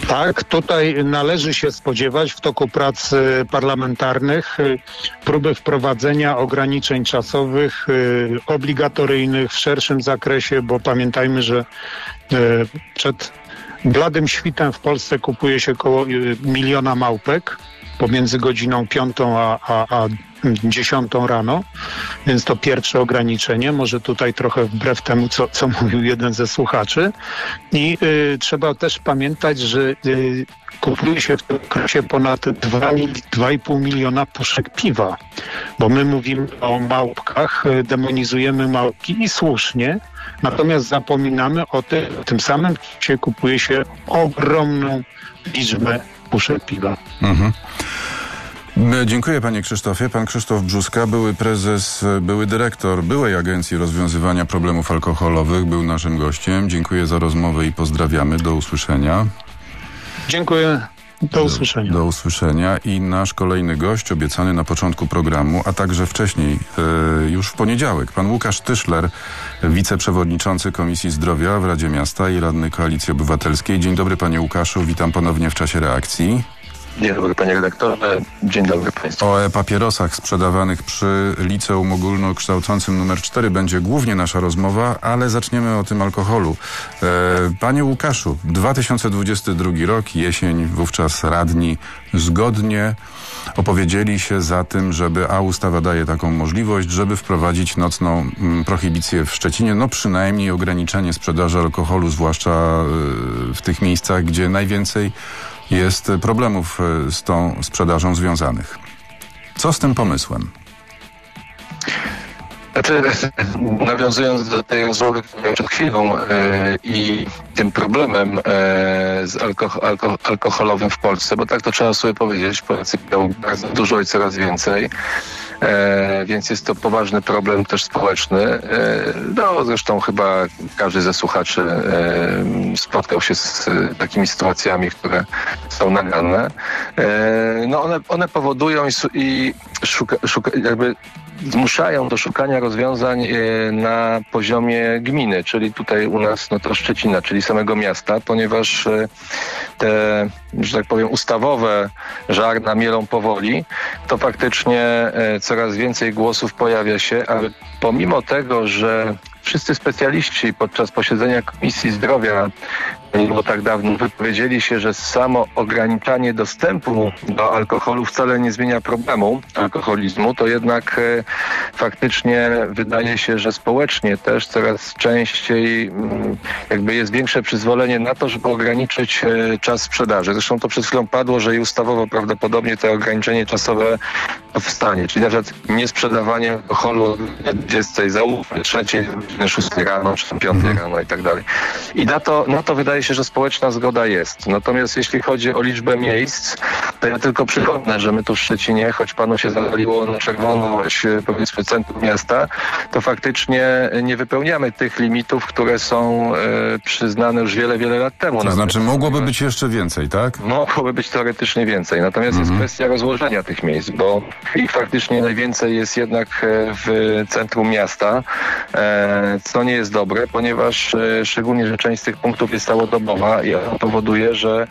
Tak, tutaj należy się spodziewać w toku prac parlamentarnych próby wprowadzenia ograniczeń czasowych obligatoryjnych w szerszym zakresie, bo pamiętajmy, że przed bladym świtem w Polsce kupuje się około miliona małpek pomiędzy godziną piątą a, a, a dziesiątą rano, więc to pierwsze ograniczenie, może tutaj trochę wbrew temu, co, co mówił jeden ze słuchaczy. I y, trzeba też pamiętać, że y, kupuje się w tym okresie ponad dwa i pół miliona puszek piwa, bo my mówimy o małpkach, y, demonizujemy małpki i słusznie, natomiast zapominamy o tym, w tym samym czasie kupuje się ogromną liczbę puszek piwa. Mhm.
Dziękuję panie Krzysztofie. Pan Krzysztof Brzuska, były prezes, były dyrektor byłej Agencji Rozwiązywania Problemów Alkoholowych, był naszym gościem. Dziękuję za rozmowę i pozdrawiamy. Do usłyszenia.
Dziękuję. Do usłyszenia.
Do, do usłyszenia. I nasz kolejny gość, obiecany na początku programu, a także wcześniej, e, już w poniedziałek, pan Łukasz Tyszler, wiceprzewodniczący Komisji Zdrowia w Radzie Miasta i radny Koalicji Obywatelskiej. Dzień dobry panie Łukaszu, witam ponownie w czasie reakcji.
Dzień dobry panie redaktorze, dzień dobry państwu.
O e-papierosach sprzedawanych przy Liceum Ogólnokształcącym numer cztery będzie głównie nasza rozmowa, ale zaczniemy o tym alkoholu. E, panie Łukaszu, dwa tysiące dwudziesty drugi rok, jesień, wówczas radni zgodnie opowiedzieli się za tym, żeby, a ustawa daje taką możliwość, żeby wprowadzić nocną mm, prohibicję w Szczecinie, no przynajmniej ograniczenie sprzedaży alkoholu, zwłaszcza y, w tych miejscach, gdzie najwięcej jest problemów z tą sprzedażą związanych. Co z tym pomysłem?
Znaczy, nawiązując do tej rozmowy przed chwilą e, i tym problemem e, z alko- alko- alkoholowym w Polsce, bo tak to trzeba sobie powiedzieć, Polacy piją bardzo dużo i coraz więcej, e, więc jest to poważny problem też społeczny. E, no zresztą chyba każdy ze słuchaczy e, spotkał się z e, takimi sytuacjami, które są naganne. E, no one, one powodują i, i szuka, szuka, jakby zmuszają do szukania rozwiązań na poziomie gminy, czyli tutaj u nas no to Szczecina, czyli samego miasta, ponieważ te, że tak powiem, ustawowe żarna mielą powoli, to faktycznie coraz więcej głosów pojawia się, ale pomimo tego, że wszyscy specjaliści podczas posiedzenia Komisji Zdrowia nie było tak dawno, wypowiedzieli się, że samo ograniczanie dostępu do alkoholu wcale nie zmienia problemu alkoholizmu, to jednak e, faktycznie wydaje się, że społecznie też coraz częściej m, jakby jest większe przyzwolenie na to, żeby ograniczyć e, czas sprzedaży. Zresztą to przed chwilą padło, że i ustawowo prawdopodobnie to ograniczenie czasowe powstanie, czyli na przykład nie sprzedawanie alkoholu o dwudziestej, załóżmy trzeciej, szóstej rano, czy piątej rano i tak dalej. I na to, na to wydaje się, że społeczna zgoda jest. Natomiast jeśli chodzi o liczbę miejsc, to ja tylko przypomnę, że my tu w Szczecinie, choć panu się zapaliło na czerwono, powiedzmy centrum miasta, to faktycznie nie wypełniamy tych limitów, które są e, przyznane już wiele, wiele lat temu.
To znaczy mogłoby być jeszcze więcej, tak?
Mogłoby być teoretycznie więcej. Natomiast mhm. jest kwestia rozłożenia tych miejsc, bo ich faktycznie najwięcej jest jednak w centrum miasta, e, co nie jest dobre, ponieważ e, szczególnie, że część z tych punktów jest całodobowa i to powoduje, że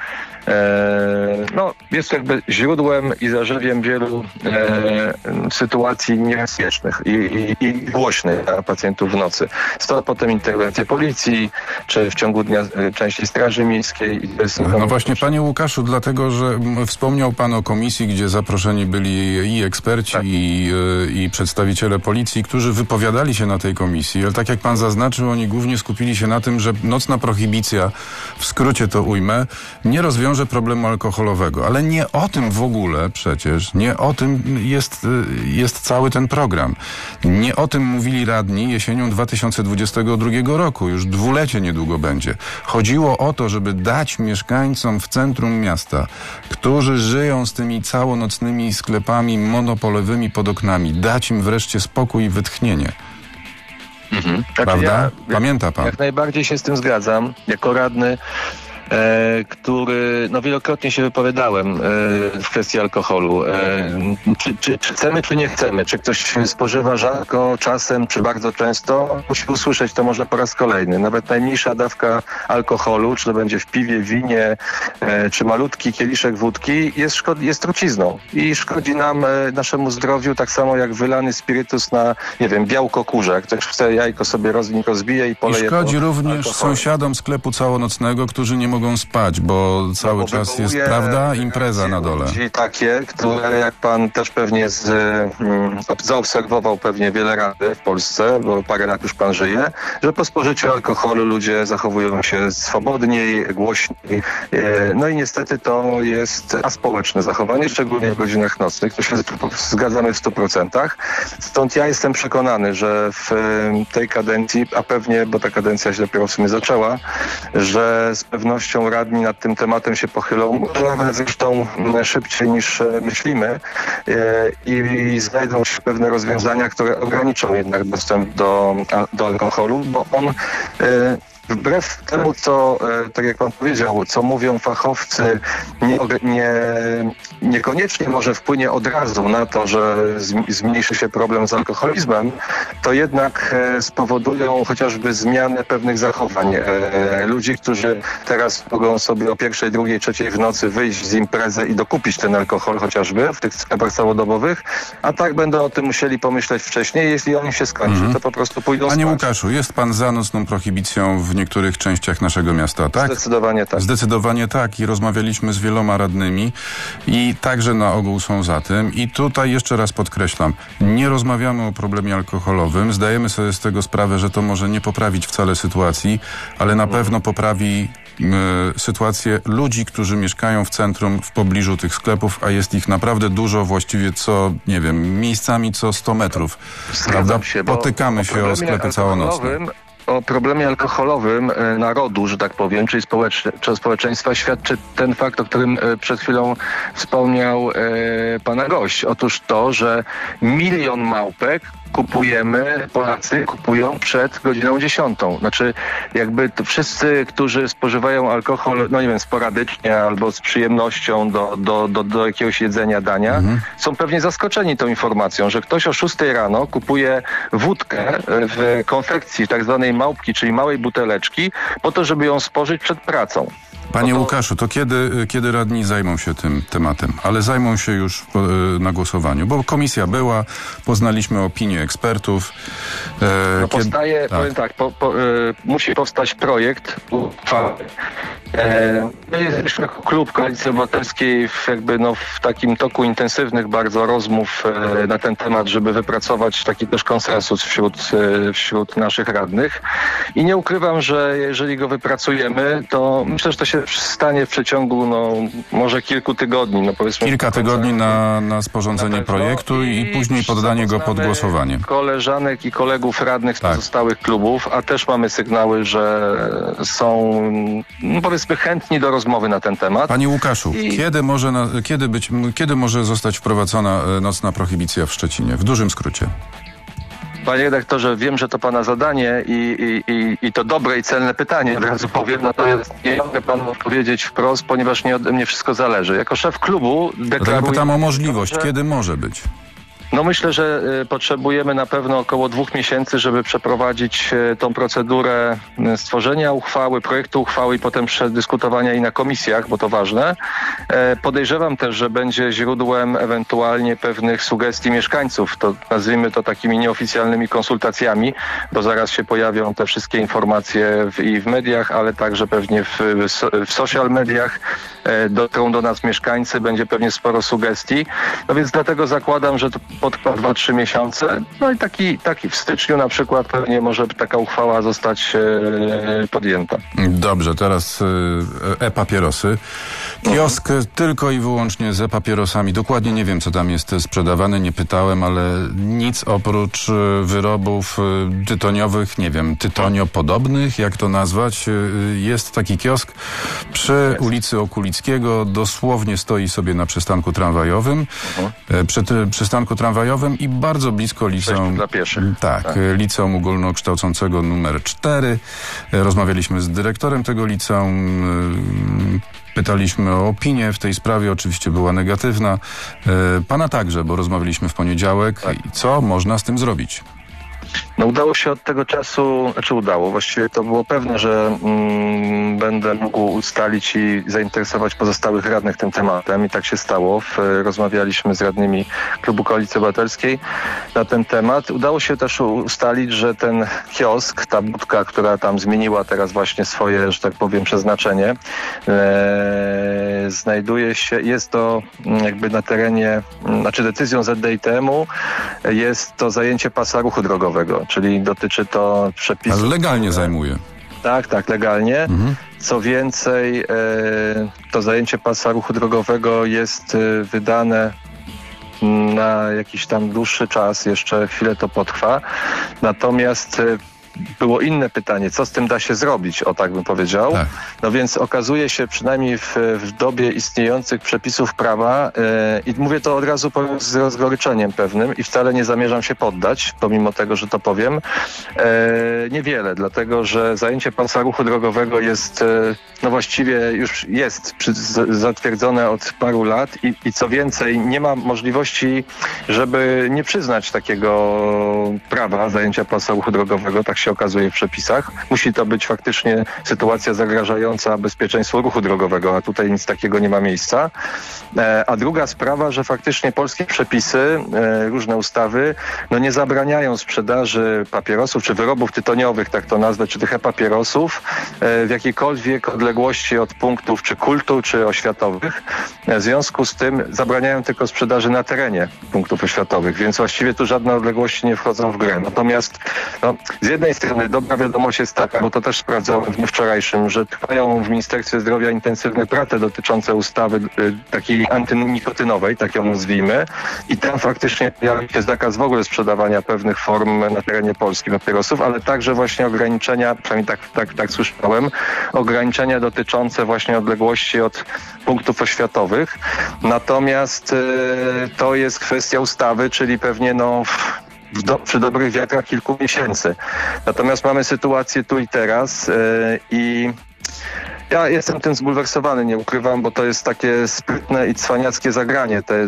e, no, jest jakby źródłem i zarzewiem wielu e, sytuacji niebezpiecznych i, i, i głośnych dla pacjentów w nocy. Stąd potem interwencje policji, czy w ciągu dnia e, części Straży Miejskiej.
No właśnie, panie Łukaszu, dlatego, że wspomniał pan o komisji, gdzie zaproszeni byli i eksperci, tak. i, i przedstawiciele policji, którzy wypowiadali się na tej komisji, ale tak jak pan zaznaczył, oni głównie skupili się na tym, że nocna prohibicja, w skrócie to ujmę, nie rozwiąże problemu alkoholowego. Ale nie o tym w ogóle przecież, nie o tym jest, jest cały ten program. Nie o tym mówili radni jesienią dwa tysiące dwudziestego drugiego roku. Już dwulecie niedługo będzie. Chodziło o to, żeby dać mieszkańcom w centrum miasta, którzy żyją z tymi całonocnymi sklepami monopolowymi pod oknami, dać im wreszcie spokój i wytchnienie.
Mhm.
Prawda?
Ja,
Pamięta pan?
Jak najbardziej się z tym zgadzam. Jako radny e, który, no wielokrotnie się wypowiadałem e, w kwestii alkoholu. E, czy, czy, czy chcemy, czy nie chcemy? Czy ktoś spożywa rzadko, czasem, czy bardzo często? Musi usłyszeć to może po raz kolejny. Nawet najmniejsza dawka alkoholu, czy to będzie w piwie, winie, e, czy malutki kieliszek wódki, jest, szkod- jest trucizną i szkodzi nam, e, naszemu zdrowiu, tak samo jak wylany spirytus na, nie wiem, białko kurze. Jak ktoś chce jajko sobie roz, rozbije i poleje.
I szkodzi również
alkohol.
sąsiadom sklepu całonocnego, którzy nie mogą spać, bo cały
no, bo
czas jest, prawda, impreza na dole.
Takie, które jak pan też pewnie z, mm, zaobserwował pewnie wiele razy w Polsce, bo parę lat już pan żyje, że po spożyciu alkoholu ludzie zachowują się swobodniej, głośniej. E, no i niestety to jest aspołeczne zachowanie, szczególnie w godzinach nocnych. To się zgadzamy w stu procentach. Stąd ja jestem przekonany, że w tej kadencji, a pewnie, bo ta kadencja się dopiero w sumie zaczęła, że z pewnością radni nad tym tematem się pochylą, może nawet zresztą szybciej niż myślimy i, i znajdą się pewne rozwiązania, które ograniczą jednak dostęp do, do alkoholu, bo on wbrew temu, co, tak jak pan powiedział, co mówią fachowcy, nie, nie, niekoniecznie może wpłynie od razu na to, że zmniejszy się problem z alkoholizmem, to jednak spowodują chociażby zmianę pewnych zachowań. Ludzi, którzy teraz mogą sobie o pierwszej, drugiej, trzeciej w nocy wyjść z imprezy i dokupić ten alkohol chociażby w tych sklepach całodobowych, a tak będą o tym musieli pomyśleć wcześniej. Jeśli on się skończy, mm. to po prostu pójdą
Panie
spać.
Łukaszu, jest pan za nocną prohibicją w niektórych częściach naszego miasta, tak?
Zdecydowanie tak.
Zdecydowanie tak i rozmawialiśmy z wieloma radnymi i także na ogół są za tym. I tutaj jeszcze raz podkreślam, nie rozmawiamy o problemie alkoholowym, zdajemy sobie z tego sprawę, że to może nie poprawić wcale sytuacji, ale na pewno poprawi y, sytuację ludzi, którzy mieszkają w centrum, w pobliżu tych sklepów, a jest ich naprawdę dużo, właściwie co, nie wiem, miejscami co sto metrów. Prawda?
Się,
Potykamy się o sklepy całonocne.
O problemie alkoholowym narodu, że tak powiem, czyli, społecz- czy społeczeństwa, świadczy ten fakt, o którym przed chwilą wspomniał e, pana gość. Otóż to, że milion małpek kupujemy, Polacy kupują przed godziną dziesiątą. Znaczy jakby to wszyscy, którzy spożywają alkohol, no nie wiem, sporadycznie albo z przyjemnością do, do, do, do jakiegoś jedzenia, dania, mhm. są pewnie zaskoczeni tą informacją, że ktoś o szóstej rano kupuje wódkę w konfekcji tak zwanej małpki, czyli małej buteleczki, po to, żeby ją spożyć przed pracą.
Panie Łukaszu, to kiedy, kiedy radni zajmą się tym tematem? Ale zajmą się już po, na głosowaniu, bo komisja była, poznaliśmy opinię ekspertów.
E, no powstaje, kiedy, powiem tak, po, po, e, musi powstać projekt uchwały. E, my jesteśmy jako klub Koalicji Obywatelskiej w, jakby, no, w takim toku intensywnych bardzo rozmów e, na ten temat, żeby wypracować taki też konsensus wśród, e, wśród naszych radnych. I nie ukrywam, że jeżeli go wypracujemy, to myślę, że to się stanie w przeciągu no, może kilku tygodni. No, powiedzmy,
Kilka tygodni na, na sporządzenie na projektu i, i później poddanie go pod głosowanie.
Koleżanek i kolegów radnych z tak. pozostałych klubów, a też mamy sygnały, że są no, powiedzmy chętni do rozmowy na ten temat.
Panie Łukaszu,
I...
kiedy, może na, kiedy, być, kiedy może zostać wprowadzona nocna prohibicja w Szczecinie? W dużym skrócie.
Panie redaktorze, wiem, że to pana zadanie i, i, i, i to dobre i celne pytanie, od razu powiem, natomiast nie mogę panu odpowiedzieć wprost, ponieważ nie ode mnie wszystko zależy. Jako szef klubu deklaruję...
Ja pytam o możliwość, że... kiedy może być?
No myślę, że y, potrzebujemy na pewno około dwóch miesięcy, żeby przeprowadzić y, tą procedurę y, stworzenia uchwały, projektu uchwały i potem przedyskutowania i na komisjach, bo to ważne. E, podejrzewam też, że będzie źródłem ewentualnie pewnych sugestii mieszkańców. To nazwijmy to takimi nieoficjalnymi konsultacjami, bo zaraz się pojawią te wszystkie informacje w, i w mediach, ale także pewnie w, w, w social mediach. E, dotrą do nas mieszkańcy, będzie pewnie sporo sugestii. No więc dlatego zakładam, że to potrwa dwa trzy miesiące. No i taki, taki w styczniu na przykład pewnie może taka uchwała zostać e, podjęta.
Dobrze, teraz e-papierosy. Kiosk mhm. tylko i wyłącznie z e-papierosami. Dokładnie nie wiem, co tam jest sprzedawane, nie pytałem, ale nic oprócz wyrobów tytoniowych, nie wiem, tytoniopodobnych, jak to nazwać. Jest taki kiosk przy ulicy Okulickiego. Dosłownie stoi sobie na przystanku tramwajowym. Mhm. Przy przystanku tramwajowym tramwajowym i bardzo blisko liceum.
Dla pieszych.
Tak, tak, liceum ogólnokształcącego numer cztery. Rozmawialiśmy z dyrektorem tego liceum. Pytaliśmy o opinię w tej sprawie, oczywiście była negatywna. Pana także, bo rozmawialiśmy w poniedziałek. Tak. I co można z tym zrobić?
No udało się od tego czasu, znaczy udało, właściwie to było pewne, że mm, będę mógł ustalić i zainteresować pozostałych radnych tym tematem i tak się stało. W, rozmawialiśmy z radnymi Klubu Koalicji Obywatelskiej na ten temat. Udało się też ustalić, że ten kiosk, ta budka, która tam zmieniła teraz właśnie swoje, że tak powiem, przeznaczenie, e, znajduje się, jest to jakby na terenie, znaczy decyzją Z D I T M-u jest to zajęcie pasa ruchu drogowego, czyli dotyczy to przepisów...
Ale legalnie zajmuje.
Tak, tak, legalnie. Mhm. Co więcej, e, to zajęcie pasa ruchu drogowego jest e, wydane na jakiś tam dłuższy czas, jeszcze chwilę to potrwa. Natomiast e, było inne pytanie, co z tym da się zrobić, o tak bym powiedział. Tak. No więc okazuje się, przynajmniej w, w dobie istniejących przepisów prawa, yy, i mówię to od razu z rozgoryczeniem pewnym i wcale nie zamierzam się poddać, pomimo tego, że to powiem, yy, niewiele, dlatego że zajęcie pasa ruchu drogowego jest, yy, no właściwie już jest przy, z, zatwierdzone od paru lat i, i co więcej, nie ma możliwości, żeby nie przyznać takiego prawa zajęcia pasa ruchu drogowego, tak się okazuje w przepisach. Musi to być faktycznie sytuacja zagrażająca bezpieczeństwu ruchu drogowego, a tutaj nic takiego nie ma miejsca. E, a druga sprawa, że faktycznie polskie przepisy, e, różne ustawy, no nie zabraniają sprzedaży papierosów czy wyrobów tytoniowych, tak to nazwę, czy tych e-papierosów e, w jakiejkolwiek odległości od punktów czy kultu, czy oświatowych. E, w związku z tym zabraniają tylko sprzedaży na terenie punktów oświatowych, więc właściwie tu żadne odległości nie wchodzą w grę. Natomiast no, z jednej strony dobra wiadomość jest taka, bo to też sprawdzałem w dniu wczorajszym, że trwają w Ministerstwie Zdrowia intensywne prace dotyczące ustawy y, takiej antynikotynowej, tak ją nazwijmy, i tam faktycznie pojawi się zakaz w ogóle sprzedawania pewnych form na terenie Polski papierosów, ale także właśnie ograniczenia, przynajmniej tak, tak, tak słyszałem, ograniczenia dotyczące właśnie odległości od punktów oświatowych. Natomiast y, to jest kwestia ustawy, czyli pewnie no... Do, przy dobrych wiatrach kilku miesięcy. Natomiast mamy sytuację tu i teraz yy, i ja jestem tym zbulwersowany, nie ukrywam, bo to jest takie sprytne i cwaniackie zagranie te,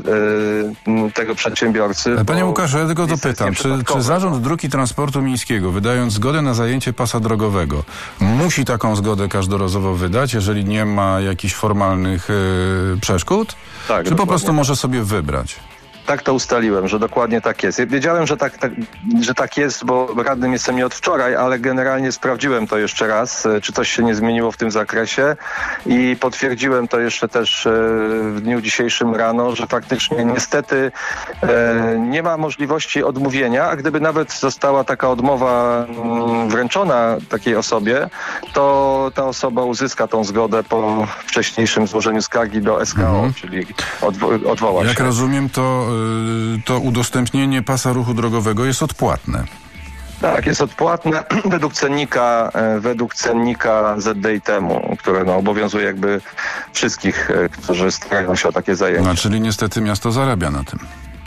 yy, tego przedsiębiorcy.
Panie Łukaszu, ja tylko dopytam, czy, czy Zarząd Dróg i Transportu Miejskiego, wydając zgodę na zajęcie pasa drogowego, musi taką zgodę każdorazowo wydać, jeżeli nie ma jakichś formalnych yy, przeszkód?
Tak,
czy po prostu może sobie wybrać?
Tak to ustaliłem, że dokładnie tak jest. Wiedziałem, że tak, tak, że tak jest, bo radnym jestem nie od wczoraj, ale generalnie sprawdziłem to jeszcze raz, czy coś się nie zmieniło w tym zakresie i potwierdziłem to jeszcze też w dniu dzisiejszym rano, że faktycznie niestety nie ma możliwości odmówienia, a gdyby nawet została taka odmowa wręczona takiej osobie, to ta osoba uzyska tą zgodę po wcześniejszym złożeniu skargi do S K O, mhm. czyli odwo- odwoła się.
Jak rozumiem, to to udostępnienie pasa ruchu drogowego jest odpłatne.
Tak, jest odpłatne według cennika, według cennika Z D I T M-u, który no, obowiązuje jakby wszystkich, którzy starają się o takie zajęcia.
No, czyli niestety miasto zarabia na tym.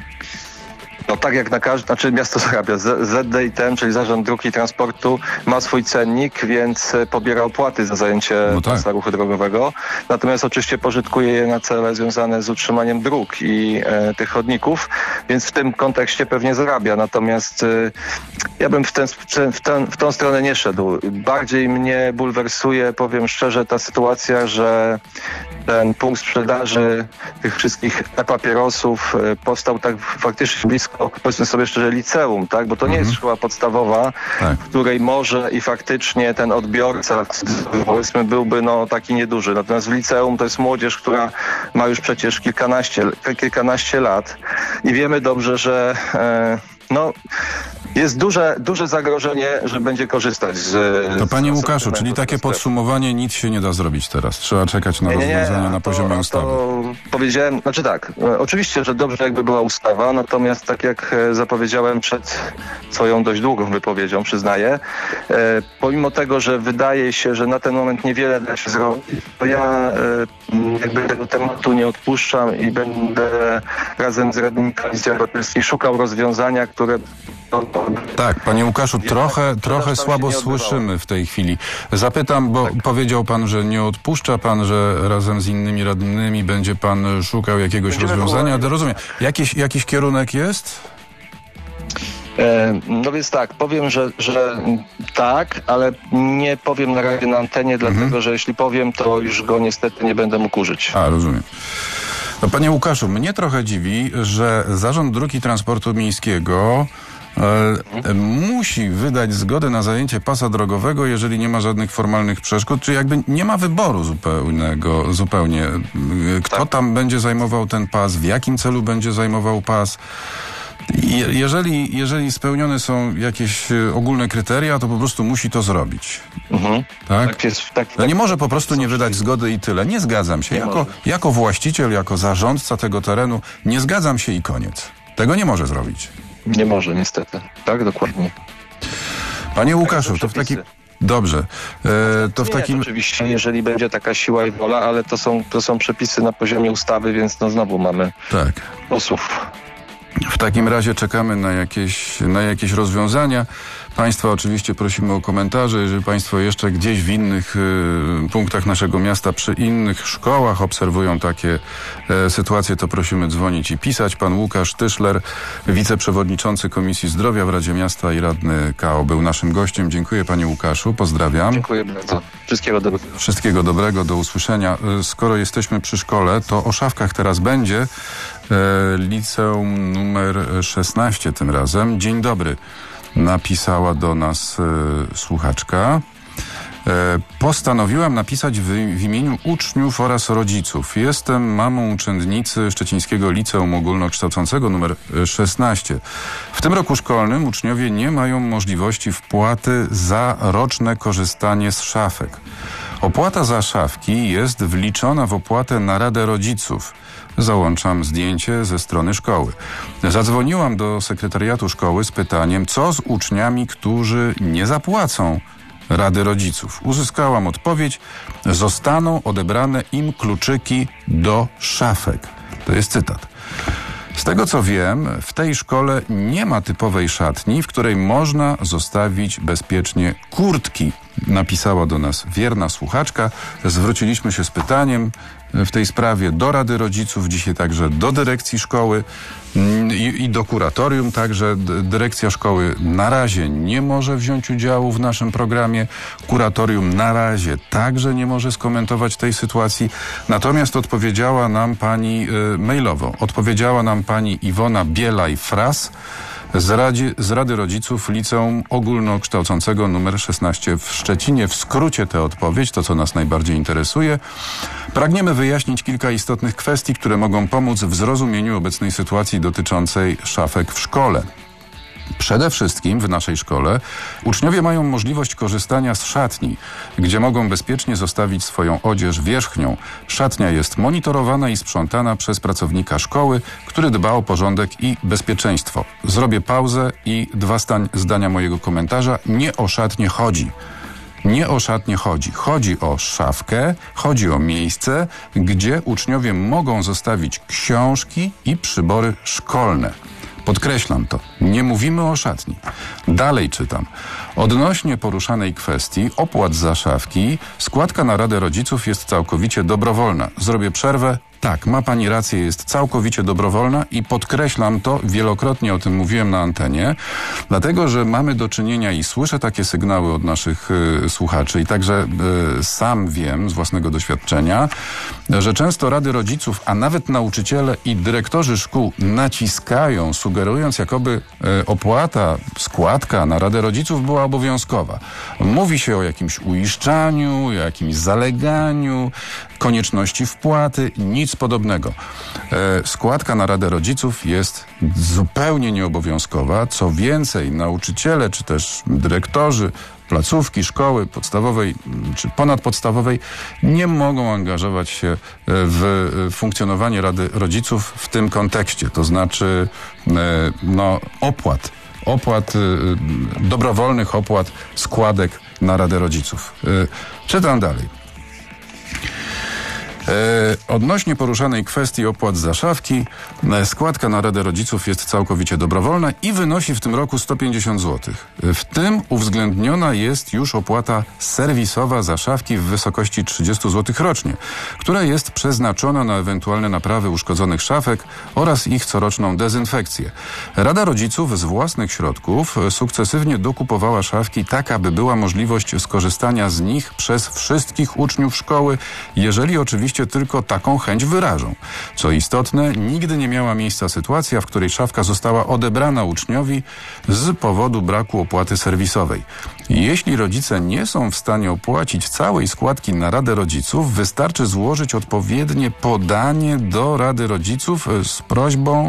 No tak jak na każdym, znaczy miasto zarabia. Z D I T M, czyli Zarząd Dróg i Transportu, ma swój cennik, więc pobiera opłaty za zajęcie no tak. pasa ruchu drogowego. Natomiast oczywiście pożytkuje je na cele związane z utrzymaniem dróg i e, tych chodników, więc w tym kontekście pewnie zarabia. Natomiast e, ja bym w, ten, w, ten, w tą stronę nie szedł. Bardziej mnie bulwersuje, powiem szczerze, ta sytuacja, że ten punkt sprzedaży tych wszystkich e-papierosów e, powstał tak faktycznie blisko, powiedzmy sobie szczerze, liceum, tak? Bo to nie jest szkoła podstawowa, tak. w której może i faktycznie ten odbiorca, powiedzmy, byłby no taki nieduży. Natomiast w liceum to jest młodzież, która ma już przecież kilkanaście, kilkanaście lat i wiemy dobrze, że e, no jest duże, duże zagrożenie, że będzie korzystać z...
To panie
z
Łukaszu, czyli takie podsumowanie, nic się nie da zrobić teraz. Trzeba czekać na
nie, nie, nie,
rozwiązania na
to,
poziomie ustawy.
To powiedziałem, znaczy tak, oczywiście, że dobrze jakby była ustawa, natomiast tak jak zapowiedziałem przed swoją dość długą wypowiedzią, przyznaję, e, pomimo tego, że wydaje się, że na ten moment niewiele da się zrobić, to ja e, jakby tego tematu nie odpuszczam i będę razem z radnymi Koalicji Obywatelskiej szukał rozwiązania, które...
Tak, panie Łukaszu, trochę, trochę słabo słyszymy w tej chwili. Zapytam, bo tak. Powiedział pan, że nie odpuszcza pan, że razem z innymi radnymi będzie pan szukał jakiegoś Będziemy rozwiązania. Było... Rozumiem. Jakiś, jakiś kierunek jest?
E, no więc tak, powiem, że, że tak, ale nie powiem na razie na antenie, dlatego mhm. że jeśli powiem, to już go niestety nie będę mógł użyć.
A, rozumiem. No, panie Łukaszu, mnie trochę dziwi, że Zarząd Dróg i Transportu Miejskiego E, musi wydać zgodę na zajęcie pasa drogowego, jeżeli nie ma żadnych formalnych przeszkód, czy jakby nie ma wyboru zupełnego, zupełnie. Kto tak. tam będzie zajmował ten pas, w jakim celu będzie zajmował pas. Je, jeżeli, jeżeli spełnione są jakieś ogólne kryteria, to po prostu musi to zrobić. Mhm. Tak? Tak jest, tak, no nie tak, może po prostu nie wydać zgody i tyle. Nie zgadzam się. Jako, jako właściciel, jako zarządca tego terenu nie zgadzam się i koniec. Tego nie może zrobić.
Nie może, niestety. Tak, dokładnie.
Panie Łukaszu, to w takim... Dobrze. E, to w takim...
Nie, oczywiście, jeżeli będzie taka siła i wola, ale to są, to są przepisy na poziomie ustawy, więc no znowu mamy
tak.
posłów.
W takim razie czekamy na jakieś, na jakieś rozwiązania. Państwa oczywiście prosimy o komentarze. Jeżeli Państwo jeszcze gdzieś w innych y, punktach naszego miasta, przy innych szkołach obserwują takie y, sytuacje, to prosimy dzwonić i pisać. Pan Łukasz Tyszler, wiceprzewodniczący Komisji Zdrowia w Radzie Miasta i radny K O był naszym gościem. Dziękuję panie Łukaszu, pozdrawiam.
Dziękuję bardzo. Wszystkiego dobrego.
Wszystkiego dobrego, do usłyszenia. Y, skoro jesteśmy przy szkole, to o szafkach teraz będzie. Y, liceum numer szesnaście tym razem. Dzień dobry. Napisała do nas e, słuchaczka. E, postanowiłam napisać w, w imieniu uczniów oraz rodziców. Jestem mamą uczennicy Szczecińskiego Liceum Ogólnokształcącego numer szesnaście. W tym roku szkolnym uczniowie nie mają możliwości wpłaty za roczne korzystanie z szafek. Opłata za szafki jest wliczona w opłatę na Radę Rodziców. Załączam zdjęcie ze strony szkoły. Zadzwoniłam do sekretariatu szkoły z pytaniem, co z uczniami, którzy nie zapłacą Rady Rodziców. Uzyskałam odpowiedź, zostaną odebrane im kluczyki do szafek. To jest cytat. Z tego co wiem, w tej szkole nie ma typowej szatni, w której można zostawić bezpiecznie kurtki. Napisała do nas wierna słuchaczka. Zwróciliśmy się z pytaniem w tej sprawie do Rady Rodziców, dzisiaj także do dyrekcji szkoły i, i do kuratorium. Także dyrekcja szkoły na razie nie może wziąć udziału w naszym programie. Kuratorium na razie także nie może skomentować tej sytuacji. Natomiast odpowiedziała nam pani y, mailowo. Odpowiedziała nam pani Iwona Bielaj-Fras z, Radzie, z Rady Rodziców Liceum Ogólnokształcącego numer szesnaście w Szczecinie. W skrócie tę odpowiedź, to co nas najbardziej interesuje. Pragniemy wyjaśnić kilka istotnych kwestii, które mogą pomóc w zrozumieniu obecnej sytuacji dotyczącej szafek w szkole. Przede wszystkim w naszej szkole uczniowie mają możliwość korzystania z szatni, gdzie mogą bezpiecznie zostawić swoją odzież wierzchnią. Szatnia jest monitorowana i sprzątana przez pracownika szkoły, który dba o porządek i bezpieczeństwo. Zrobię pauzę i dwa stań, zdania mojego komentarza. Nie o szatnię chodzi. Nie o szatnię chodzi. Chodzi o szafkę, chodzi o miejsce, gdzie uczniowie mogą zostawić książki i przybory szkolne. Podkreślam to. Nie mówimy o szatni. Dalej czytam. Odnośnie poruszanej kwestii opłat za szafki, składka na Radę Rodziców jest całkowicie dobrowolna. Zrobię przerwę. Tak, ma pani rację, jest całkowicie dobrowolna i podkreślam to, wielokrotnie o tym mówiłem na antenie, dlatego, że mamy do czynienia i słyszę takie sygnały od naszych y, słuchaczy i także y, sam wiem z własnego doświadczenia, że często Rady Rodziców, a nawet nauczyciele i dyrektorzy szkół naciskają, sugerując, jakoby y, opłata, składka na Radę Rodziców była obowiązkowa. Mówi się o jakimś uiszczaniu, o jakimś zaleganiu, konieczności wpłaty, nic podobnego. E, składka na Radę Rodziców jest zupełnie nieobowiązkowa. Co więcej, nauczyciele czy też dyrektorzy placówki, szkoły podstawowej czy ponadpodstawowej nie mogą angażować się w funkcjonowanie Rady Rodziców w tym kontekście, to znaczy no, opłat, opłat, dobrowolnych opłat, składek na Radę Rodziców. Czytam dalej. E, odnośnie poruszanej kwestii opłat za szafki, e, składka na Radę Rodziców jest całkowicie dobrowolna i wynosi w tym roku sto pięćdziesiąt złotych. W tym uwzględniona jest już opłata serwisowa za szafki w wysokości trzydzieści złotych rocznie, która jest przeznaczona na ewentualne naprawy uszkodzonych szafek oraz ich coroczną dezynfekcję. Rada Rodziców z własnych środków sukcesywnie dokupowała szafki tak, aby była możliwość skorzystania z nich przez wszystkich uczniów szkoły, jeżeli oczywiście tylko taką chęć wyrażą. Co istotne, nigdy nie miała miejsca sytuacja, w której szafka została odebrana uczniowi z powodu braku opłaty serwisowej. Jeśli rodzice nie są w stanie opłacić całej składki na Radę Rodziców, wystarczy złożyć odpowiednie podanie do Rady Rodziców z prośbą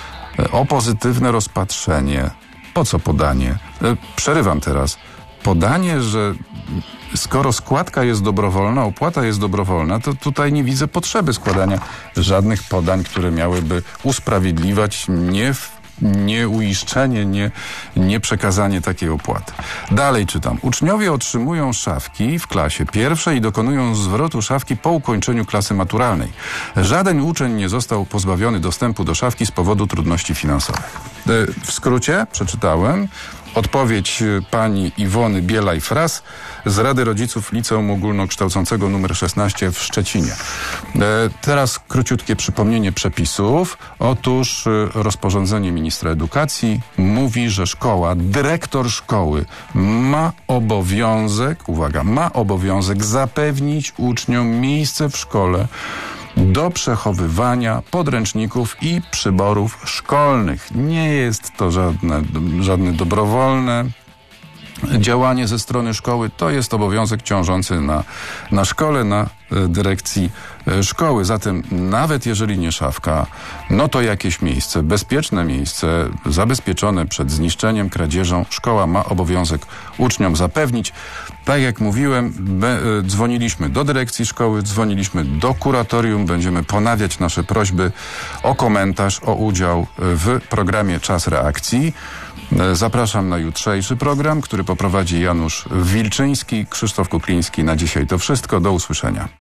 o pozytywne rozpatrzenie. Po co podanie? Przerywam teraz. Podanie, że skoro składka jest dobrowolna, opłata jest dobrowolna, to tutaj nie widzę potrzeby składania żadnych podań, które miałyby usprawiedliwiać nie nieuiszczenie, nie, nie przekazanie takiej opłaty. Dalej czytam. Uczniowie otrzymują szafki w klasie pierwszej i dokonują zwrotu szafki po ukończeniu klasy maturalnej. Żaden uczeń nie został pozbawiony dostępu do szafki z powodu trudności finansowych. W skrócie przeczytałem odpowiedź pani Iwony Bielaj-Fras z Rady Rodziców Liceum Ogólnokształcącego nr szesnaście w Szczecinie. E, teraz króciutkie przypomnienie przepisów. Otóż rozporządzenie ministra edukacji mówi, że szkoła, dyrektor szkoły ma obowiązek, uwaga, ma obowiązek zapewnić uczniom miejsce w szkole do przechowywania podręczników i przyborów szkolnych. Nie jest to żadne, żadne dobrowolne działanie ze strony szkoły, to jest obowiązek ciążący na, na szkole, na dyrekcji szkoły. Zatem nawet jeżeli nie szafka, no to jakieś miejsce, bezpieczne miejsce, zabezpieczone przed zniszczeniem, kradzieżą, szkoła ma obowiązek uczniom zapewnić. Tak jak mówiłem, be, dzwoniliśmy do dyrekcji szkoły, dzwoniliśmy do kuratorium, będziemy ponawiać nasze prośby o komentarz, o udział w programie Czas Reakcji. Zapraszam na jutrzejszy program, który poprowadzi Janusz Wilczyński, Krzysztof Kukliński. Na dzisiaj to wszystko. Do usłyszenia.